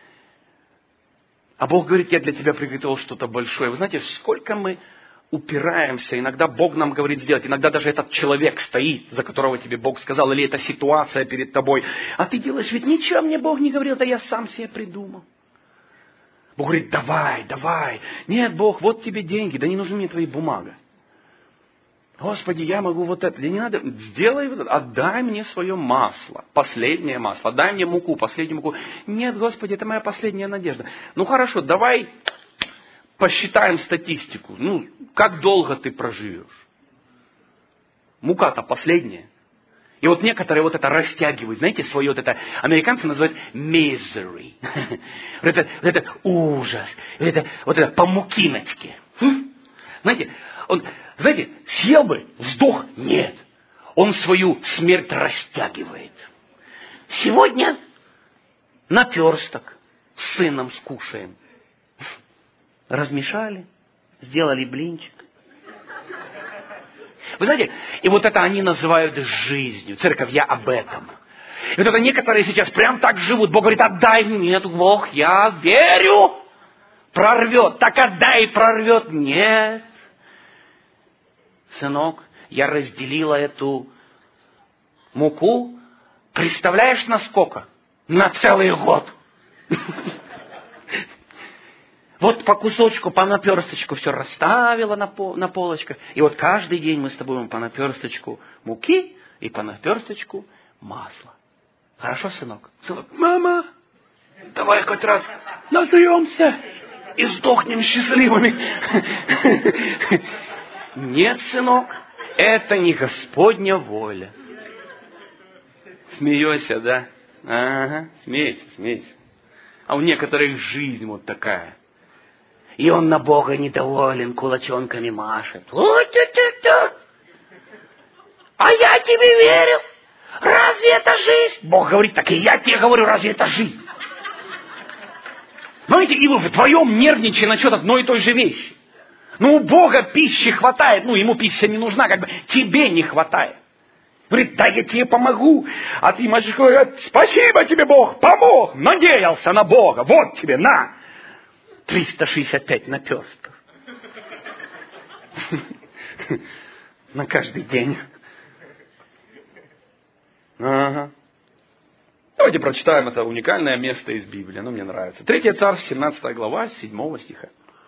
А Бог говорит, я для тебя приготовил что-то большое. Вы знаете, сколько мы упираемся. Иногда Бог нам говорит сделать. Иногда даже этот человек стоит, за которого тебе Бог сказал. Или эта ситуация перед тобой. А ты делаешь, ведь ничего мне Бог не говорил. Да я сам себе придумал. Бог говорит, давай, давай. Нет, Бог, вот тебе деньги. Да не нужны мне твои бумаги. Господи, я могу вот это. Да не надо. Сделай вот это. Отдай мне свое масло. Последнее масло. Дай мне муку, последнюю муку. Нет, Господи, это моя последняя надежда. Ну хорошо, давай посчитаем статистику. Ну, как долго ты проживешь? Мука-то последняя. И вот некоторые вот это растягивают. Знаете, свое вот это, американцы называют misery. Вот это, вот это ужас. Вот это, вот это по мукиночке. Знаете, он, знаете, съел бы, сдох, нет. Он свою смерть растягивает. Сегодня наперсток с сыном скушаем. Размешали, сделали блинчик. Вы знаете, и вот это они называют жизнью. Церковь, я об этом. И вот это некоторые сейчас прям так живут. Бог говорит, отдай мне. Нет, Бог, я верю. Прорвет. Так отдай, прорвет. Нет. Сынок, я разделила эту муку. Представляешь, на сколько? На целый год. Вот по кусочку, по наперсточку все расставила на, пол, на полочках. И вот каждый день мы с тобой по наперсточку муки и по наперсточку масла. Хорошо, сынок? Сынок, мама, давай хоть раз натремся и сдохнем счастливыми. Нет, сынок, это не Господня воля. Смеешься, да? Ага, смейся, смейся. А у некоторых жизнь вот такая. И он на Бога недоволен, кулачонками машет. А я тебе верил. Разве это жизнь? Бог говорит, так и я тебе говорю, разве это жизнь? Знаете, и вы вдвоем нервничаете насчет одной и той же вещи. Ну, у Бога пищи хватает, ну, ему пища не нужна, как бы тебе не хватает. Говорит, да я тебе помогу. А ты, мальчик, говорит, спасибо тебе, Бог, помог, надеялся на Бога, вот тебе, на. триста шестьдесят пять наперстков. На каждый день. Ага. Давайте прочитаем это уникальное место из Библии. Оно мне нравится. Третье Царств, семнадцатая глава, седьмого стиха.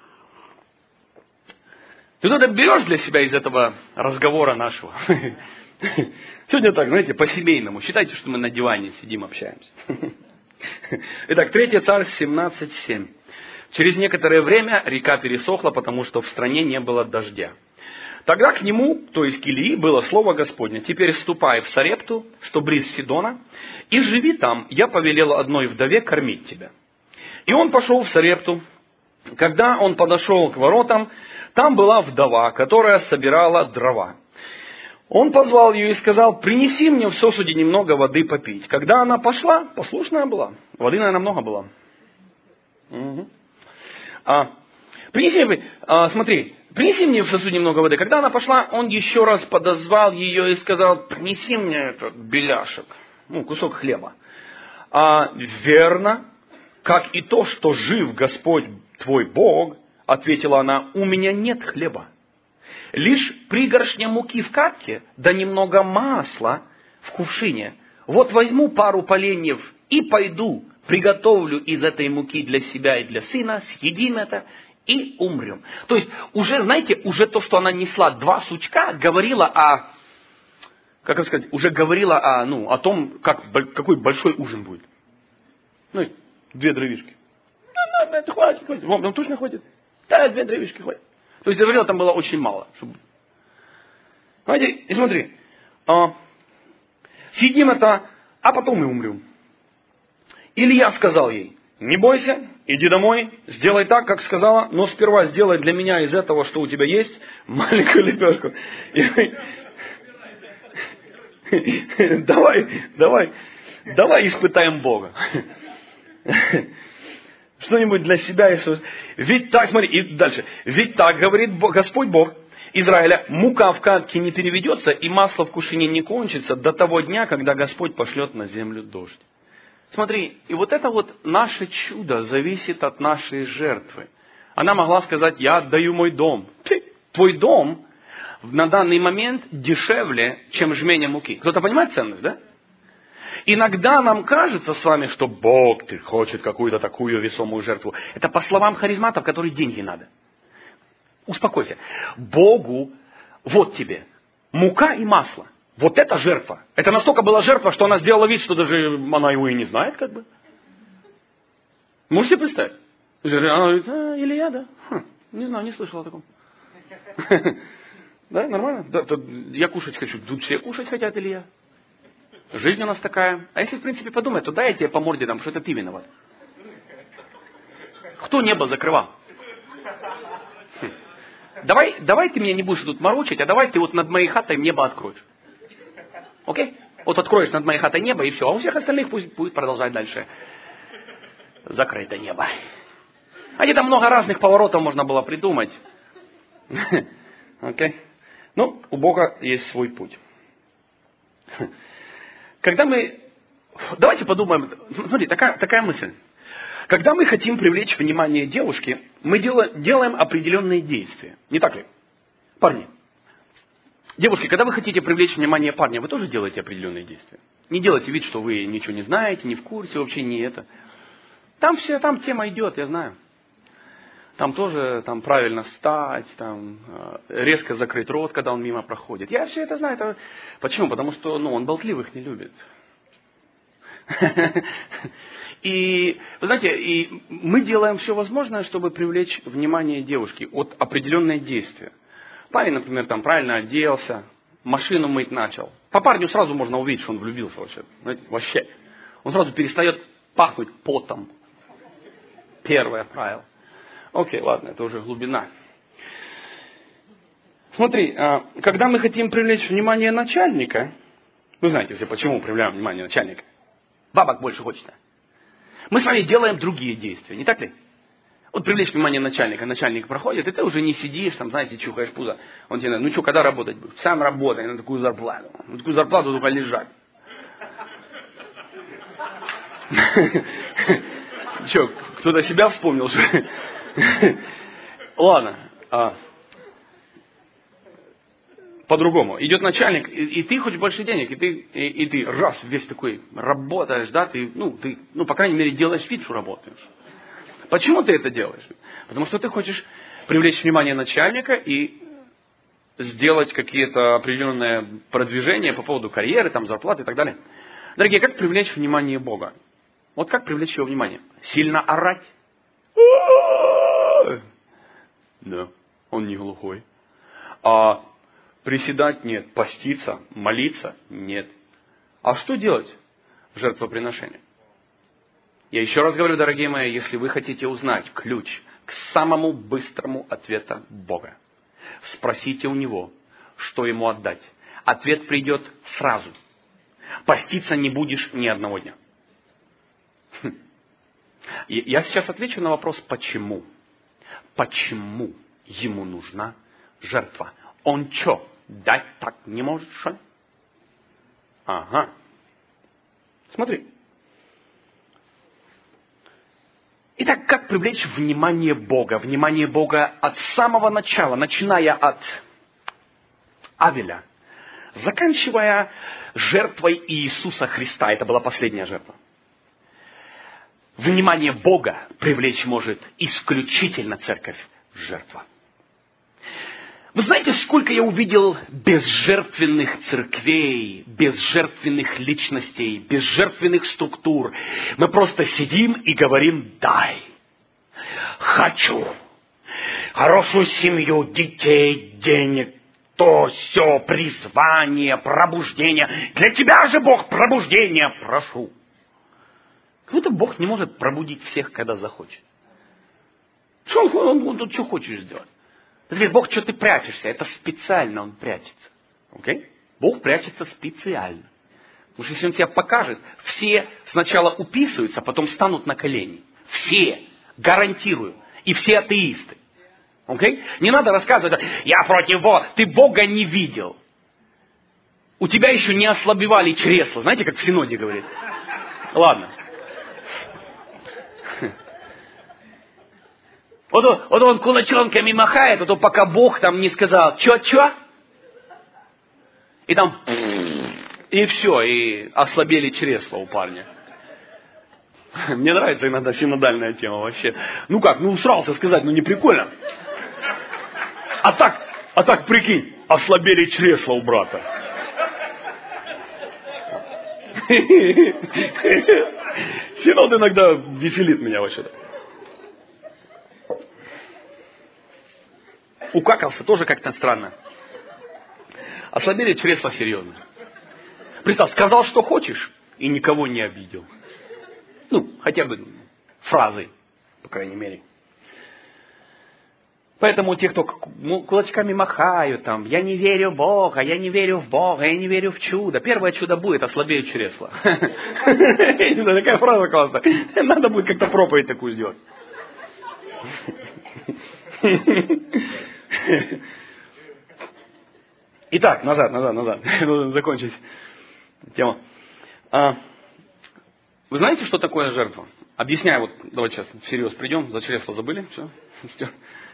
Ты что-то берешь для себя из этого разговора нашего? Сегодня так, знаете, по-семейному. Считайте, что мы на диване сидим, общаемся. Итак, третье Царств, семнадцать семь. Через некоторое время река пересохла, потому что в стране не было дождя. Тогда к нему, то есть к Илии, было слово Господне: теперь ступай в Сарепту, что близ Сидона, и живи там, я повелел одной вдове кормить тебя. И он пошел в Сарепту. Когда он подошел к воротам, там была вдова, которая собирала дрова. Он позвал ее и сказал: принеси мне в сосуде немного воды попить. Когда она пошла, послушная была. Воды, наверное, много было. Угу. А, принеси, а, смотри, принеси мне в сосуде немного воды. Когда она пошла, он еще раз подозвал ее и сказал: принеси мне этот беляшек, ну, кусок хлеба. А, верно, как и то, что жив Господь твой Бог, ответила она, у меня нет хлеба. Лишь пригоршня муки в катке, да немного масла в кувшине. Вот возьму пару поленьев и пойду, приготовлю из этой муки для себя и для сына, съедим это и умрем. То есть, уже, знаете, уже то, что она несла два сучка, говорила о, как сказать, уже говорила о, ну, о том, как, какой большой ужин будет. Ну, две дровишки. Да, да, это хватит, хватит. Вам там точно хватит? Да, две дровишки хватит. То есть, говорила, там было очень мало. Чтобы... Знаете, и смотри, а, съедим это, а потом мы умрем. Илья сказал ей: не бойся, иди домой, сделай так, как сказала, но сперва сделай для меня из этого, что у тебя есть, маленькую лепешку. Давай, давай, давай испытаем Бога. Что-нибудь для себя, Иисус. Ведь так, смотри, и дальше. Ведь так говорит Господь Бог Израиля: мука в катке не переведется, и масло в кувшине не кончится до того дня, когда Господь пошлет на землю дождь. Смотри, и вот это вот наше чудо зависит от нашей жертвы. Она могла сказать: я отдаю мой дом. Твой дом на данный момент дешевле, чем жменя муки. Кто-то понимает ценность, да? Иногда нам кажется с вами, что Бог хочет какую-то такую весомую жертву. Это по словам харизматов, которые деньги надо. Успокойся. Богу, вот тебе, мука и масло. Вот это жертва. Это настолько была жертва, что она сделала вид, что даже она его и не знает, как бы. Можете представить? Она говорит: а, Илья, да? Хм, не знаю, не слышал о таком. Да, нормально? Я кушать хочу. Тут все кушать хотят, Илья. Жизнь у нас такая. А если, в принципе, подумать, то дай я тебе по морде дам, что это ты виноват. Кто небо закрывал? Хм. Давай, давай ты меня не будешь тут морочить, а давай ты вот над моей хатой небо откроешь. Окей? Вот откроешь над моей хатой небо, и все. А у всех остальных пусть будет продолжать дальше. Закрыто небо. А где-то много разных поворотов можно было придумать. Окей? Ну, у Бога есть свой путь. Когда мы... Давайте подумаем. Смотри, такая, такая мысль. Когда мы хотим привлечь внимание девушки, мы делаем определенные действия. Не так ли? Парни. Девушки, когда вы хотите привлечь внимание парня, вы тоже делаете определенные действия. Не делайте вид, что вы ничего не знаете, не в курсе, вообще не это. Там все, там тема идет, я знаю. Там тоже там правильно встать, там, резко закрыть рот, когда он мимо проходит. Я все это знаю. Это... Почему? Потому что ну, он болтливых не любит. И, вы знаете, и мы делаем все возможное, чтобы привлечь внимание девушки от определенного действия. Парень, например, там правильно оделся, машину мыть начал. По парню сразу можно увидеть, что он влюбился вообще. Знаете, вообще. Он сразу перестает пахнуть потом. Первое правило. Окей, ладно, это уже глубина. Смотри, когда мы хотим привлечь внимание начальника, вы знаете все, почему мы привлекаем внимание начальника? Бабок больше хочется. Мы с вами делаем другие действия, не так ли? Вот привлечь внимание начальника, начальник проходит, и ты уже не сидишь, там, знаете, чухаешь пузо. Он тебе говорит, ну что, когда работать будешь? Сам работай на такую зарплату. На такую зарплату только лежать. Че, кто-то себя вспомнил, что ли? Ладно. По-другому. Идет начальник, и, и ты хочешь больше денег, и ты, и, и ты раз весь такой работаешь, да, ты, ну, ты, ну, по крайней мере, делаешь вид, что работаешь. Почему ты это делаешь? Потому что ты хочешь привлечь внимание начальника и сделать какие-то определенные продвижения по поводу карьеры, там, зарплаты и так далее. Дорогие, как привлечь внимание Бога? Вот как привлечь его внимание? Сильно орать? Да, он не глухой. А приседать нет, поститься, молиться нет. А что делать в жертвоприношении? Я еще раз говорю, дорогие мои, если вы хотите узнать ключ к самому быстрому ответу Бога, спросите у Него, что Ему отдать. Ответ придет сразу. Поститься не будешь ни одного дня. Я сейчас отвечу на вопрос, почему. Почему Ему нужна жертва? Он что, дать так не может, что ли? Ага. Смотри. Итак, как привлечь внимание Бога? Внимание Бога от самого начала, начиная от Авеля, заканчивая жертвой Иисуса Христа. Это была последняя жертва. Внимание Бога привлечь может исключительно церковь жертва. Вы знаете, сколько я увидел безжертвенных церквей, безжертвенных личностей, безжертвенных структур. Мы просто сидим и говорим «дай». Хочу. Хорошую семью, детей, денег, то, все, призвание, пробуждение. Для тебя же, Бог, пробуждение прошу. Как будто Бог не может пробудить всех, когда захочет. Что он, он, он тут что хочешь сделать? Ты говоришь, Бог, что ты прячешься? Это специально он прячется. Okay? Бог прячется специально. Потому что если он тебя покажет, все сначала уписываются, а потом станут на колени. Все. Гарантирую. И все атеисты. Okay? Не надо рассказывать, я против Бога. Ты Бога не видел. У тебя еще не ослабевали чресла. Знаете, как в Синоде говорит? Ладно. Вот он, вот он кулачонками махает, а то пока Бог там не сказал, чё-чё? И там, и все, и ослабели чресла у парня. Мне нравится иногда синодальная тема вообще. Ну как, ну усрался сказать, ну не прикольно. А так, а так прикинь, ослабели чресла у брата. Синод иногда веселит меня вообще-то. Укакался тоже как-то странно. Ослабели чресла серьезно. Представь, сказал, что хочешь, и никого не обидел. Ну, хотя бы фразой, по крайней мере. Поэтому те, кто кулачками махают, там, я не верю в Бога, я не верю в Бога, я не верю в чудо. Первое чудо будет, ослабеют чресла. Такая фраза классная. Надо будет как-то проповедь такую сделать. Итак, назад, назад, назад. Нужно закончить тему. А, вы знаете, что такое жертва? Объясняю, вот давайте сейчас всерьез придем, за чресло забыли, все. все.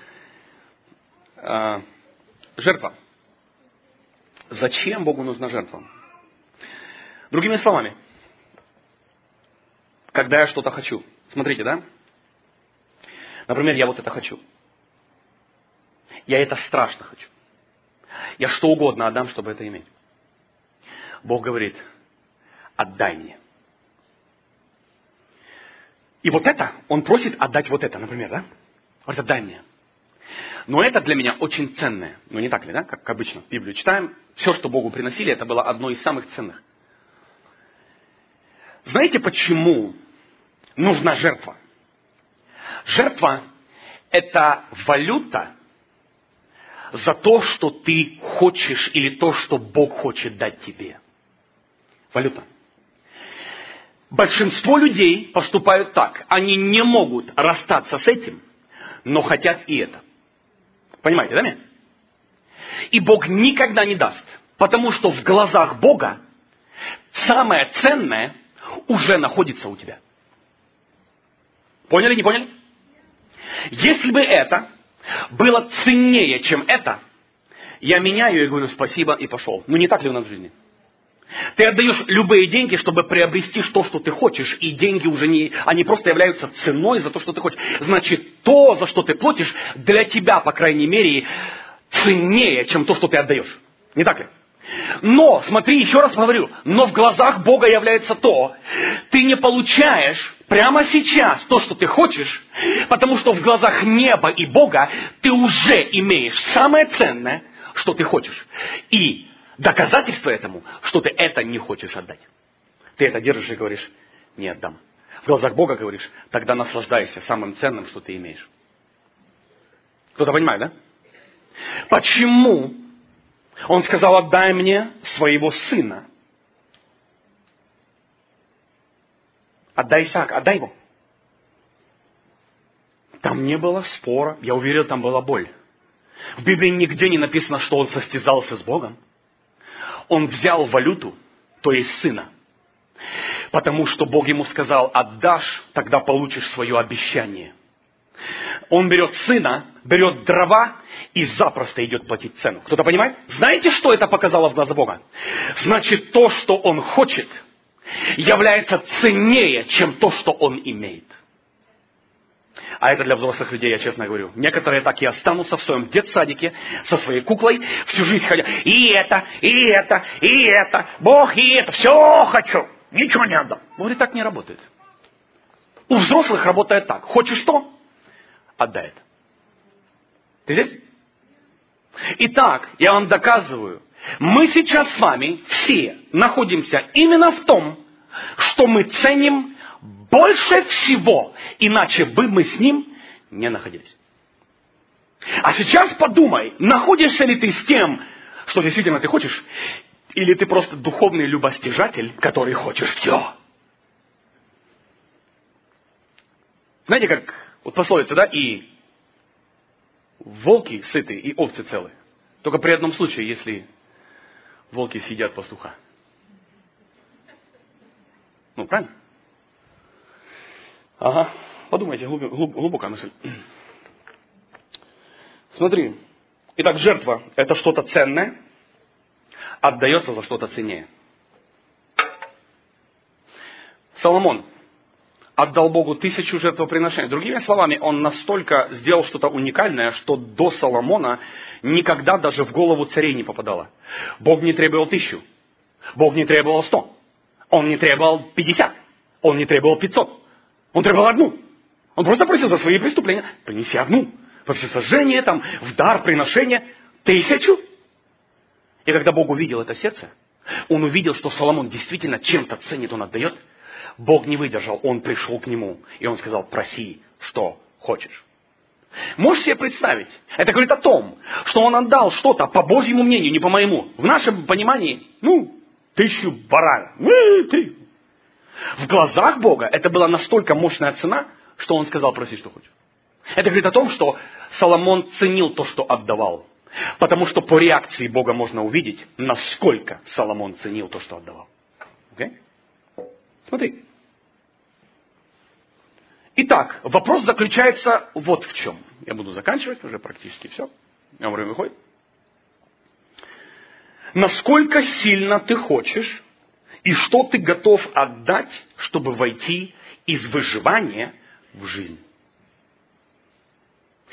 А, жертва. Зачем Богу нужна жертва? Другими словами, когда я что-то хочу. Смотрите, да? Например, я вот это хочу. Я это страшно хочу. Я что угодно отдам, чтобы это иметь. Бог говорит, отдай мне. И вот это, Он просит отдать вот это, например, да? Говорит, отдай мне. Но это для меня очень ценное. Ну, не так ли, да? Как обычно, Библию читаем. Все, что Богу приносили, это было одно из самых ценных. Знаете, почему нужна жертва? Жертва – это валюта за то, что ты хочешь, или то, что Бог хочет дать тебе. Валюта. Большинство людей поступают так. Они не могут расстаться с этим, но хотят и это. Понимаете, да, меня? И Бог никогда не даст. Потому что в глазах Бога самое ценное уже находится у тебя. Поняли, не поняли? Если бы это было ценнее, чем это, я меняю и говорю спасибо и пошел. Ну не так ли у нас в жизни? Ты отдаешь любые деньги, чтобы приобрести то, что ты хочешь, и деньги уже не, они просто являются ценой за то, что ты хочешь. Значит, то, за что ты платишь, для тебя, по крайней мере, ценнее, чем то, что ты отдаешь. Не так ли? Но, смотри, еще раз говорю, но в глазах Бога является то, ты не получаешь прямо сейчас то, что ты хочешь, потому что в глазах неба и Бога ты уже имеешь самое ценное, что ты хочешь. И доказательство этому, что ты это не хочешь отдать. Ты это держишь и говоришь, не отдам. В глазах Бога говоришь, тогда наслаждайся самым ценным, что ты имеешь. Кто-то понимает, да? Почему Он сказал, отдай мне своего сына? Отдай Исаака, отдай его. Там не было спора, я уверен, там была боль. В Библии нигде не написано, что он состязался с Богом. Он взял валюту, то есть сына. Потому что Бог ему сказал, отдашь, тогда получишь свое обещание. Он берет сына, берет дрова и запросто идет платить цену. Кто-то понимает? Знаете, что это показало в глаза Бога? Значит, то, что он хочет, является ценнее, чем то, что он имеет. А это для взрослых людей, я честно говорю. Некоторые так и останутся в своем детсадике со своей куклой, всю жизнь ходя. И это, и это, и это, Бог, и это, все хочу, ничего не отдам. Он говорит, так не работает. У взрослых работает так. Хочешь что? Отдай это. Ты здесь? Итак, я вам доказываю, мы сейчас с вами все находимся именно в том, что мы ценим больше всего, иначе бы мы с ним не находились. А сейчас подумай, находишься ли ты с тем, что действительно ты хочешь, или ты просто духовный любостяжатель, который хочешь все. Знаете, как вот пословица, да, и волки сыты, и овцы целы. Только при одном случае, если волки съедят пастуха. Ну, правильно? Ага, подумайте, глубокая мысль. Смотри, итак, жертва – это что-то ценное, отдается за что-то ценнее. Соломон отдал Богу тысячу жертвоприношений. Другими словами, он настолько сделал что-то уникальное, что до Соломона никогда даже в голову царей не попадало. Бог не требовал тысячу, Бог не требовал сто, Он не требовал пятьдесят, Он не требовал пятьсот. Он требовал одну. Он просто просил за свои преступления. Принеси одну. Во всесожжение, там, в дар, приношение. Тысячу. И когда Бог увидел это сердце, Он увидел, что Соломон действительно чем-то ценит, он отдает. Бог не выдержал. Он пришел к нему. И он сказал, проси, что хочешь. Можешь себе представить? Это говорит о том, что он отдал что-то по Божьему мнению, не по моему. В нашем понимании, ну, тысячу баранов. Ну, ты... В глазах Бога это была настолько мощная цена, что он сказал, проси, что хочешь. Это говорит о том, что Соломон ценил то, что отдавал. Потому что по реакции Бога можно увидеть, насколько Соломон ценил то, что отдавал. Okay? Смотри. Итак, вопрос заключается вот в чем. Я буду заканчивать, уже практически все. У меня время выходит. Насколько сильно ты хочешь, и что ты готов отдать, чтобы войти из выживания в жизнь?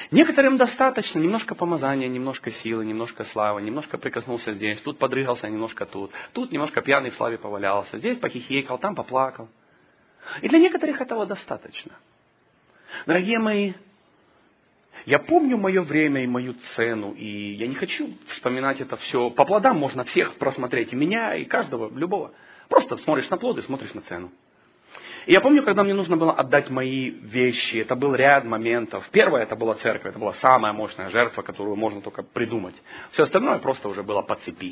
Некоторым достаточно немножко помазания, немножко силы, немножко славы, немножко прикоснулся здесь, тут подрыгался, немножко тут, тут немножко пьяный в славе повалялся, здесь похихикал, там поплакал. И для некоторых этого достаточно. Дорогие мои, я помню мое время и мою цену, и я не хочу вспоминать это все. По плодам можно всех просмотреть, и меня, и каждого, любого. Просто смотришь на плоды, смотришь на цену. И я помню, когда мне нужно было отдать мои вещи, это был ряд моментов. Первое, это была церковь, это была самая мощная жертва, которую можно только придумать. Все остальное просто уже было по цепи.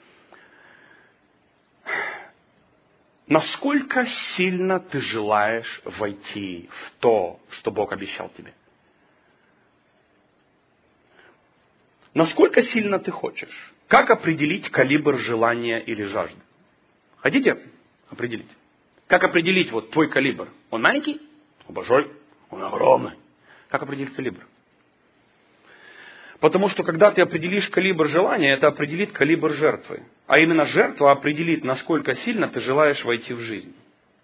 Насколько сильно ты желаешь войти в то, что Бог обещал тебе? Насколько сильно ты хочешь? Как определить калибр желания или жажды? Хотите определить? Как определить вот твой калибр? Он маленький? Он большой? Он огромный. Как определить калибр? Потому что когда ты определишь калибр желания, это определит калибр жертвы. А именно жертва определит, насколько сильно ты желаешь войти в жизнь.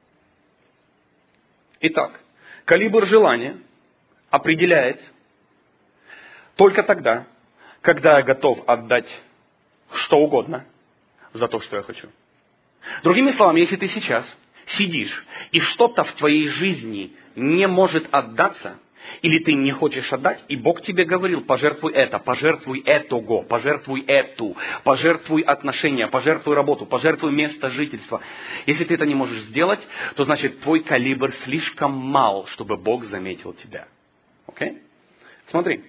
Итак, калибр желания определяется только тогда, когда я готов отдать что угодно за то, что я хочу. Другими словами, если ты сейчас сидишь, и что-то в твоей жизни не может отдаться, или ты не хочешь отдать, и Бог тебе говорил, пожертвуй это, пожертвуй этого, пожертвуй эту, пожертвуй отношения, пожертвуй работу, пожертвуй место жительства. Если ты это не можешь сделать, то значит твой калибр слишком мал, чтобы Бог заметил тебя. Окей? Смотри.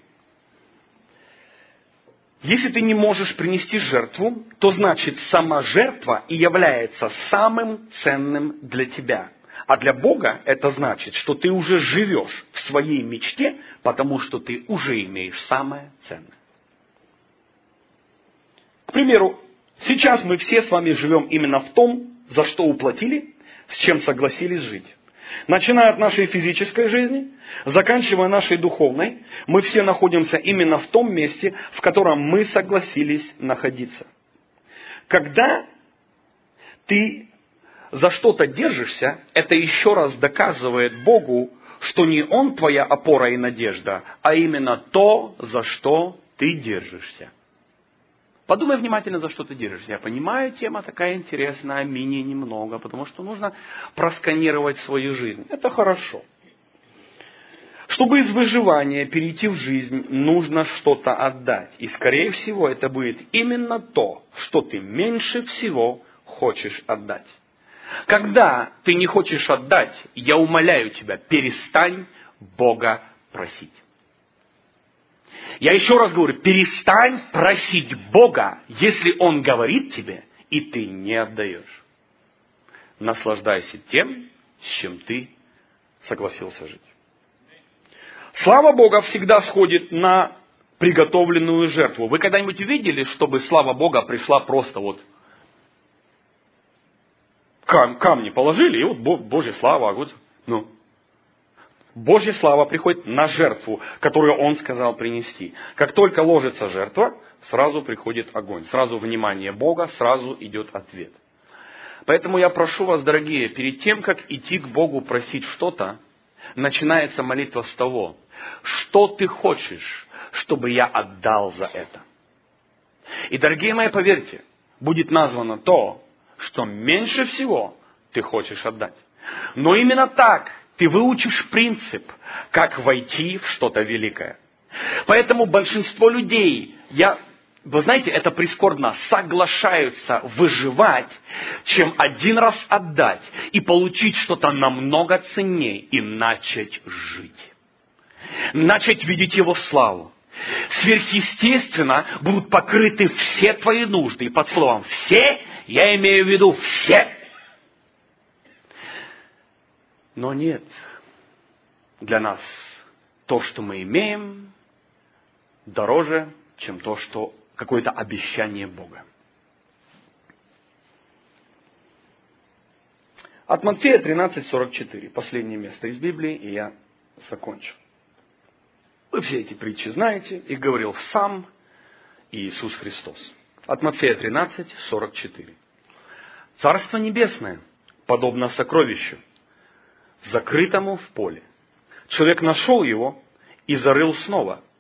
Если ты не можешь принести жертву, то значит сама жертва и является самым ценным для тебя. А для Бога это значит, что ты уже живешь в своей мечте, потому что ты уже имеешь самое ценное. К примеру, сейчас мы все с вами живем именно в том, за что уплатили, с чем согласились жить. Начиная от нашей физической жизни, заканчивая нашей духовной, мы все находимся именно в том месте, в котором мы согласились находиться. Когда ты за что-то держишься, это еще раз доказывает Богу, что не Он твоя опора и надежда, а именно то, за что ты держишься. Подумай внимательно, за что ты держишься. Я понимаю, тема такая интересная, мини немного, потому что нужно просканировать свою жизнь. Это хорошо. Чтобы из выживания перейти в жизнь, нужно что-то отдать. И, скорее всего, это будет именно то, что ты меньше всего хочешь отдать. Когда ты не хочешь отдать, я умоляю тебя, перестань Бога просить. Я еще раз говорю, перестань просить Бога, если Он говорит тебе, и ты не отдаешь. Наслаждайся тем, с чем ты согласился жить. Слава Бога всегда сходит на приготовленную жертву. Вы когда-нибудь увидели, чтобы слава Бога пришла просто вот кам- камни положили, и вот Божья слава, вот, ну, Божья слава приходит на жертву, которую Он сказал принести. Как только ложится жертва, сразу приходит огонь. Сразу внимание Бога, сразу идет ответ. Поэтому я прошу вас, дорогие, перед тем, как идти к Богу просить что-то, начинается молитва с того, что ты хочешь, чтобы я отдал за это. И, дорогие мои, поверьте, будет названо то, что меньше всего ты хочешь отдать. Но именно так ты выучишь принцип, как войти в что-то великое. Поэтому большинство людей, я, вы знаете, это прискорбно, соглашаются выживать, чем один раз отдать и получить что-то намного ценнее и начать жить. Начать видеть Его славу. Сверхъестественно будут покрыты все твои нужды. И под словом «все» я имею в виду «все». Но нет, для нас то, что мы имеем, дороже, чем то, что какое-то обещание Бога. От Матфея тринадцать сорок четыре, последнее место из Библии, и я закончу. Вы все эти притчи знаете, их говорил сам Иисус Христос. От Матфея тринадцать сорок четыре. Царство Небесное подобно сокровищу, закрытому в поле. Человек нашел его и зарыл снова,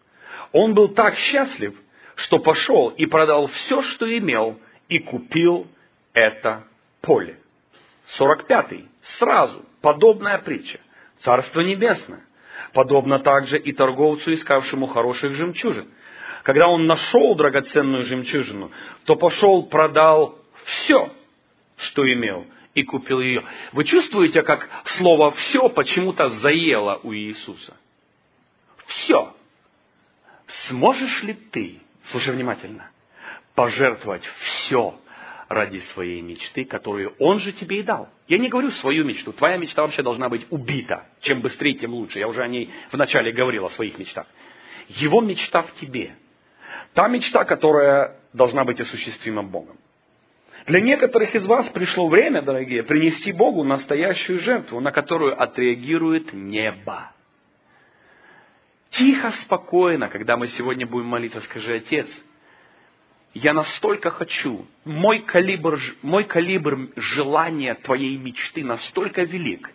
Он был так счастлив, что пошел и продал все, что имел, и купил это поле. сорок пятый. Сразу. Подобная притча. Царство Небесное. Подобно также и торговцу, искавшему хороших жемчужин. Когда он нашел драгоценную жемчужину, то пошел, продал все, что имел, и купил ее. Вы чувствуете, как слово «все» почему-то заело у Иисуса? Все. Сможешь ли ты, слушай внимательно, пожертвовать все ради своей мечты, которую Он же тебе и дал? Я не говорю свою мечту. Твоя мечта вообще должна быть убита. Чем быстрее, тем лучше. Я уже о ней вначале говорил, о своих мечтах. Его мечта в тебе. Та мечта, которая должна быть осуществима Богом. Для некоторых из вас пришло время, дорогие, принести Богу настоящую жертву, на которую отреагирует небо. Тихо, спокойно, когда мы сегодня будем молиться, скажи: Отец, я настолько хочу, мой калибр, мой калибр желания Твоей мечты настолько велик,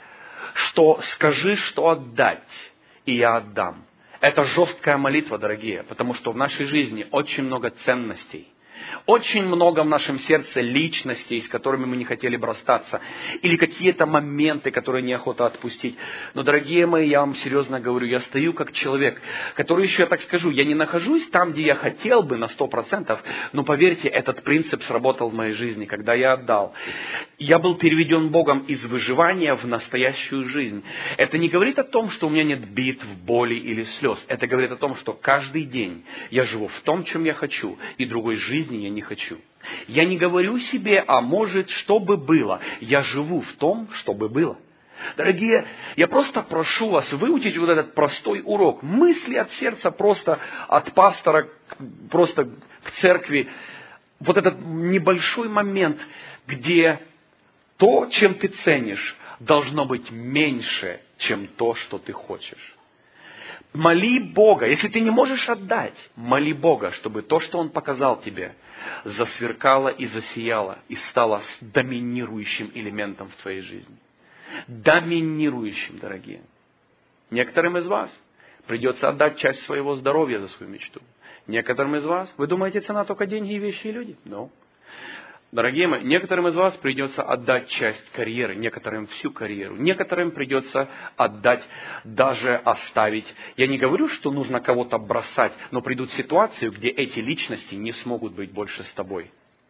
что скажи, что отдать, и я отдам. Это жесткая молитва, дорогие, потому что в нашей жизни очень много ценностей. Очень много в нашем сердце личностей, с которыми мы не хотели бы расстаться. Или какие-то моменты, которые неохота отпустить. Но, дорогие мои, я вам серьезно говорю, я стою как человек, который еще, я так скажу, я не нахожусь там, где я хотел бы на сто процентов, но поверьте, этот принцип сработал в моей жизни, когда я отдал. Я был переведен Богом из выживания в настоящую жизнь. Это не говорит о том, что у меня нет битв, боли или слез. Это говорит о том, что каждый день я живу в том, чем я хочу, и другой жизни я не хочу. Я не говорю себе, а может, что бы было. Я живу в том, что бы было. Дорогие, я просто прошу вас выучить вот этот простой урок. Мысли от сердца просто от пастора, просто к церкви. Вот этот небольшой момент, где то, чем ты ценишь, должно быть меньше, чем то, что ты хочешь. Моли Бога, если ты не можешь отдать, моли Бога, чтобы то, что Он показал тебе, засверкало и засияло, и стало доминирующим элементом в твоей жизни. Доминирующим, дорогие. Некоторым из вас придется отдать часть своего здоровья за свою мечту. Некоторым из вас, вы думаете, цена только деньги, и вещи и люди? No. Дорогие мои, некоторым из вас придется отдать часть карьеры, некоторым всю карьеру, некоторым придется отдать, даже оставить. Я не говорю, что нужно кого-то бросать, но придут ситуации, где эти личности не смогут быть больше с тобой.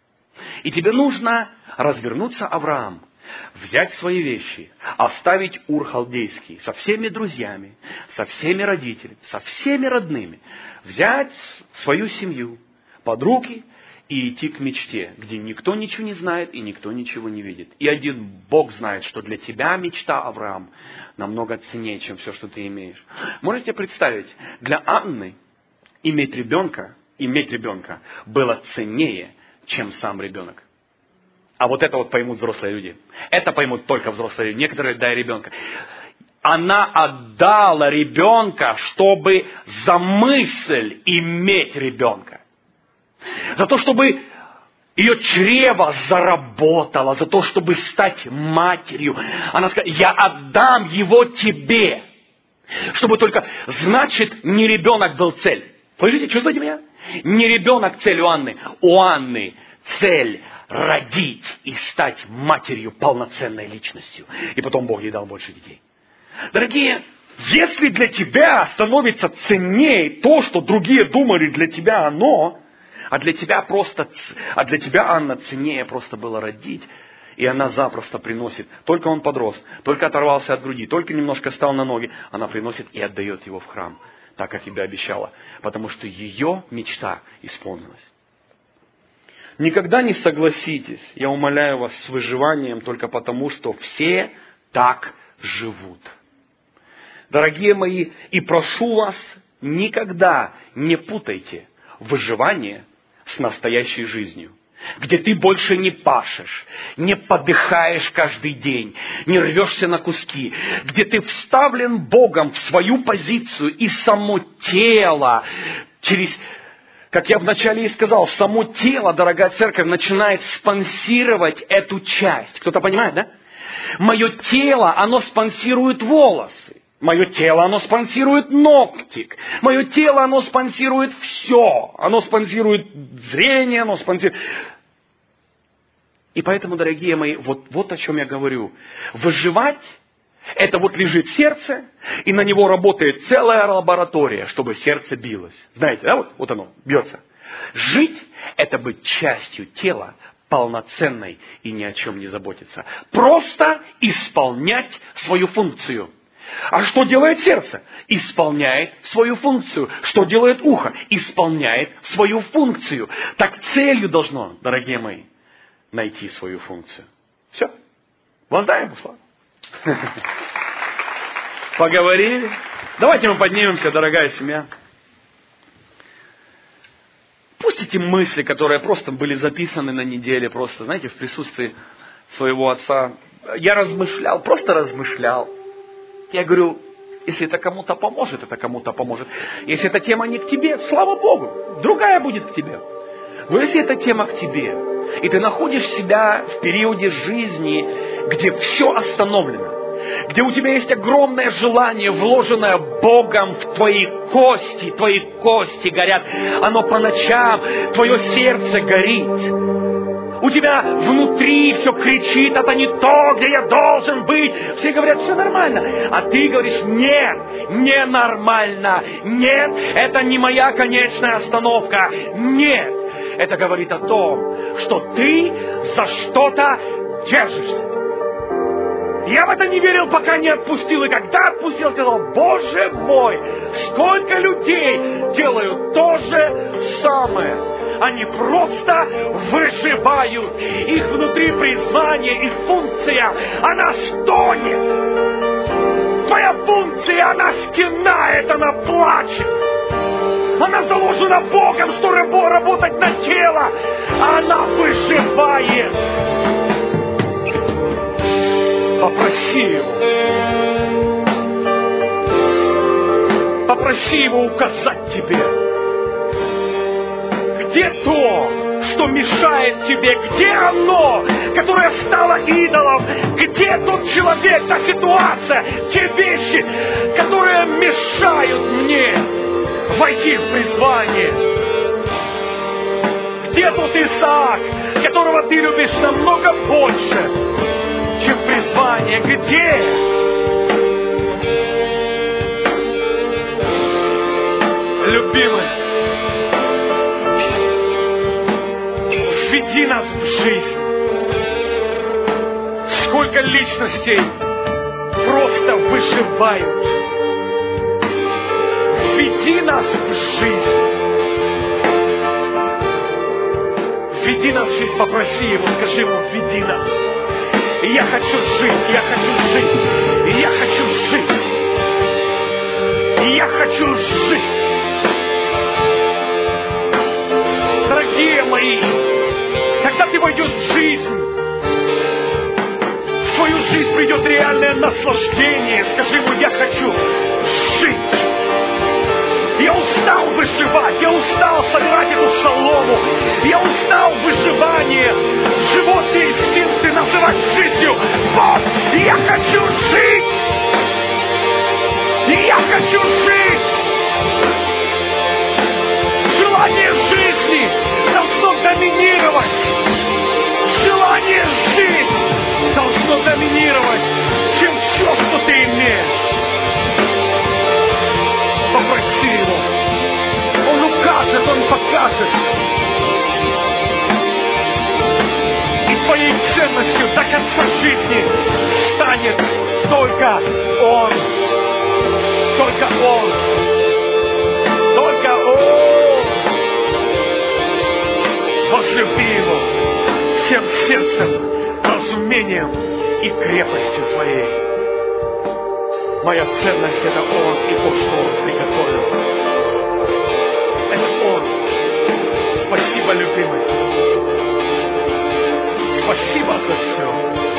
И тебе нужно развернуться, Авраам, взять свои вещи, оставить Ур халдейский со всеми друзьями, со всеми родителями, со всеми родными, взять свою семью под руки и идти к мечте, где никто ничего не знает и никто ничего не видит. И один Бог знает, что для тебя мечта, Авраам, намного ценнее, чем все, что ты имеешь. Можете представить, для Анны иметь ребенка, иметь ребенка было ценнее, чем сам ребенок. А вот это вот поймут взрослые люди. Это поймут только взрослые люди. Некоторые дай ребенка. Она отдала ребенка, чтобы за мысль иметь ребенка. За то, чтобы ее чрево заработало, за то, чтобы стать матерью. Она сказала: я отдам его тебе. Чтобы только, значит, не ребенок был цель. Слышите, чувствуете меня? Не ребенок цель у Анны. У Анны цель родить и стать матерью, полноценной личностью. И потом Бог ей дал больше детей. Дорогие, если для тебя становится ценнее то, что другие думали для тебя оно, а для тебя просто, а для тебя, Анна, ценнее просто было родить, и она запросто приносит. Только он подрос, только оторвался от груди, только немножко стал на ноги, она приносит и отдает его в храм, так как тебе обещала, потому что ее мечта исполнилась. Никогда не согласитесь, я умоляю вас, с выживанием только потому, что все так живут. Дорогие мои, и прошу вас, никогда не путайте выживание с настоящей жизнью, где ты больше не пашешь, не подыхаешь каждый день, не рвешься на куски, где ты вставлен Богом в свою позицию, и само тело через... Как я вначале и сказал, само тело, дорогая церковь, начинает спонсировать эту часть. Кто-то понимает, да? Мое тело, оно спонсирует волосы. Мое тело, оно спонсирует ногтик. Мое тело, оно спонсирует все. Оно спонсирует зрение, оно спонсирует... И поэтому, дорогие мои, вот, вот о чем я говорю. Выживать, это вот лежит сердце, и на него работает целая лаборатория, чтобы сердце билось. Знаете, да, вот, вот оно бьется. Жить, это быть частью тела, полноценной и ни о чем не заботиться. Просто исполнять свою функцию. А что делает сердце? Исполняет свою функцию. Что делает ухо? Исполняет свою функцию. Так целью должно, дорогие мои, найти свою функцию. Все. Воздаем ему славу. Поговорили. Давайте мы поднимемся, дорогая семья. Пусть эти мысли, которые просто были записаны на неделе, просто, знаете, в присутствии своего отца, я размышлял, просто размышлял. Я говорю, если это кому-то поможет, это кому-то поможет. Если эта тема не к тебе, слава Богу, другая будет к тебе. Но если эта тема к тебе, и ты находишь себя в периоде жизни, где все остановлено, где у тебя есть огромное желание, вложенное Богом в твои кости, твои кости горят, оно по ночам, твое сердце горит. У тебя внутри все кричит, это не то, где я должен быть. Все говорят, все нормально. А ты говоришь, нет, ненормально. Нет, это не моя конечная остановка. Нет, это говорит о том, что ты за что-то держишься. Я в это не верил, пока не отпустил. И когда отпустил, сказал, Боже мой, сколько людей делают то же самое. Они просто выживают. Их внутри призвание и функция, она стонет. Твоя функция, она стенает, она плачет. Она заложена Богом, что работать на тело. Она выживает. Попроси Его. Попроси Его указать тебе. Где то, что мешает тебе? Где оно, которое стало идолом? Где тот человек, та ситуация, те вещи, которые мешают мне войти в призвание? Где тот Исаак, которого ты любишь намного больше, чем призвание? Где? Любимый, введи нас в жизнь. Сколько личностей просто выживают. Введи нас в жизнь. Введи нас в жизнь, попроси Его, скажи Ему, введи нас. И я хочу жить, я хочу жить, и я хочу жить, и я хочу жить. Дорогие мои, когда ты войдешь в жизнь, в твою жизнь придет реальное наслаждение. Скажи Ему, я хочу жить. Я устал выживать, я устал собирать эту солому, я устал выживание, животные инстинкты называть жизнью. Вот, я хочу жить! Я хочу жить! Желание жизни должно доминировать! Желание жить должно доминировать, чем все, что ты имеешь. Попроси Его. Он укажет, Он покажет. И твоей ценностью до конца жизни станет только Он. Только Он. Только Он. Возлюби Его всем сердцем, разумением и крепостью твоей. Моя ценность — это Он и то, что Он приготовил. Это Он. Спасибо, любимый. Спасибо за все.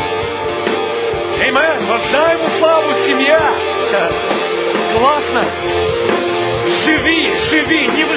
Аминь. Воздай Ему славу, семья. Классно. Живи, живи, не выживай.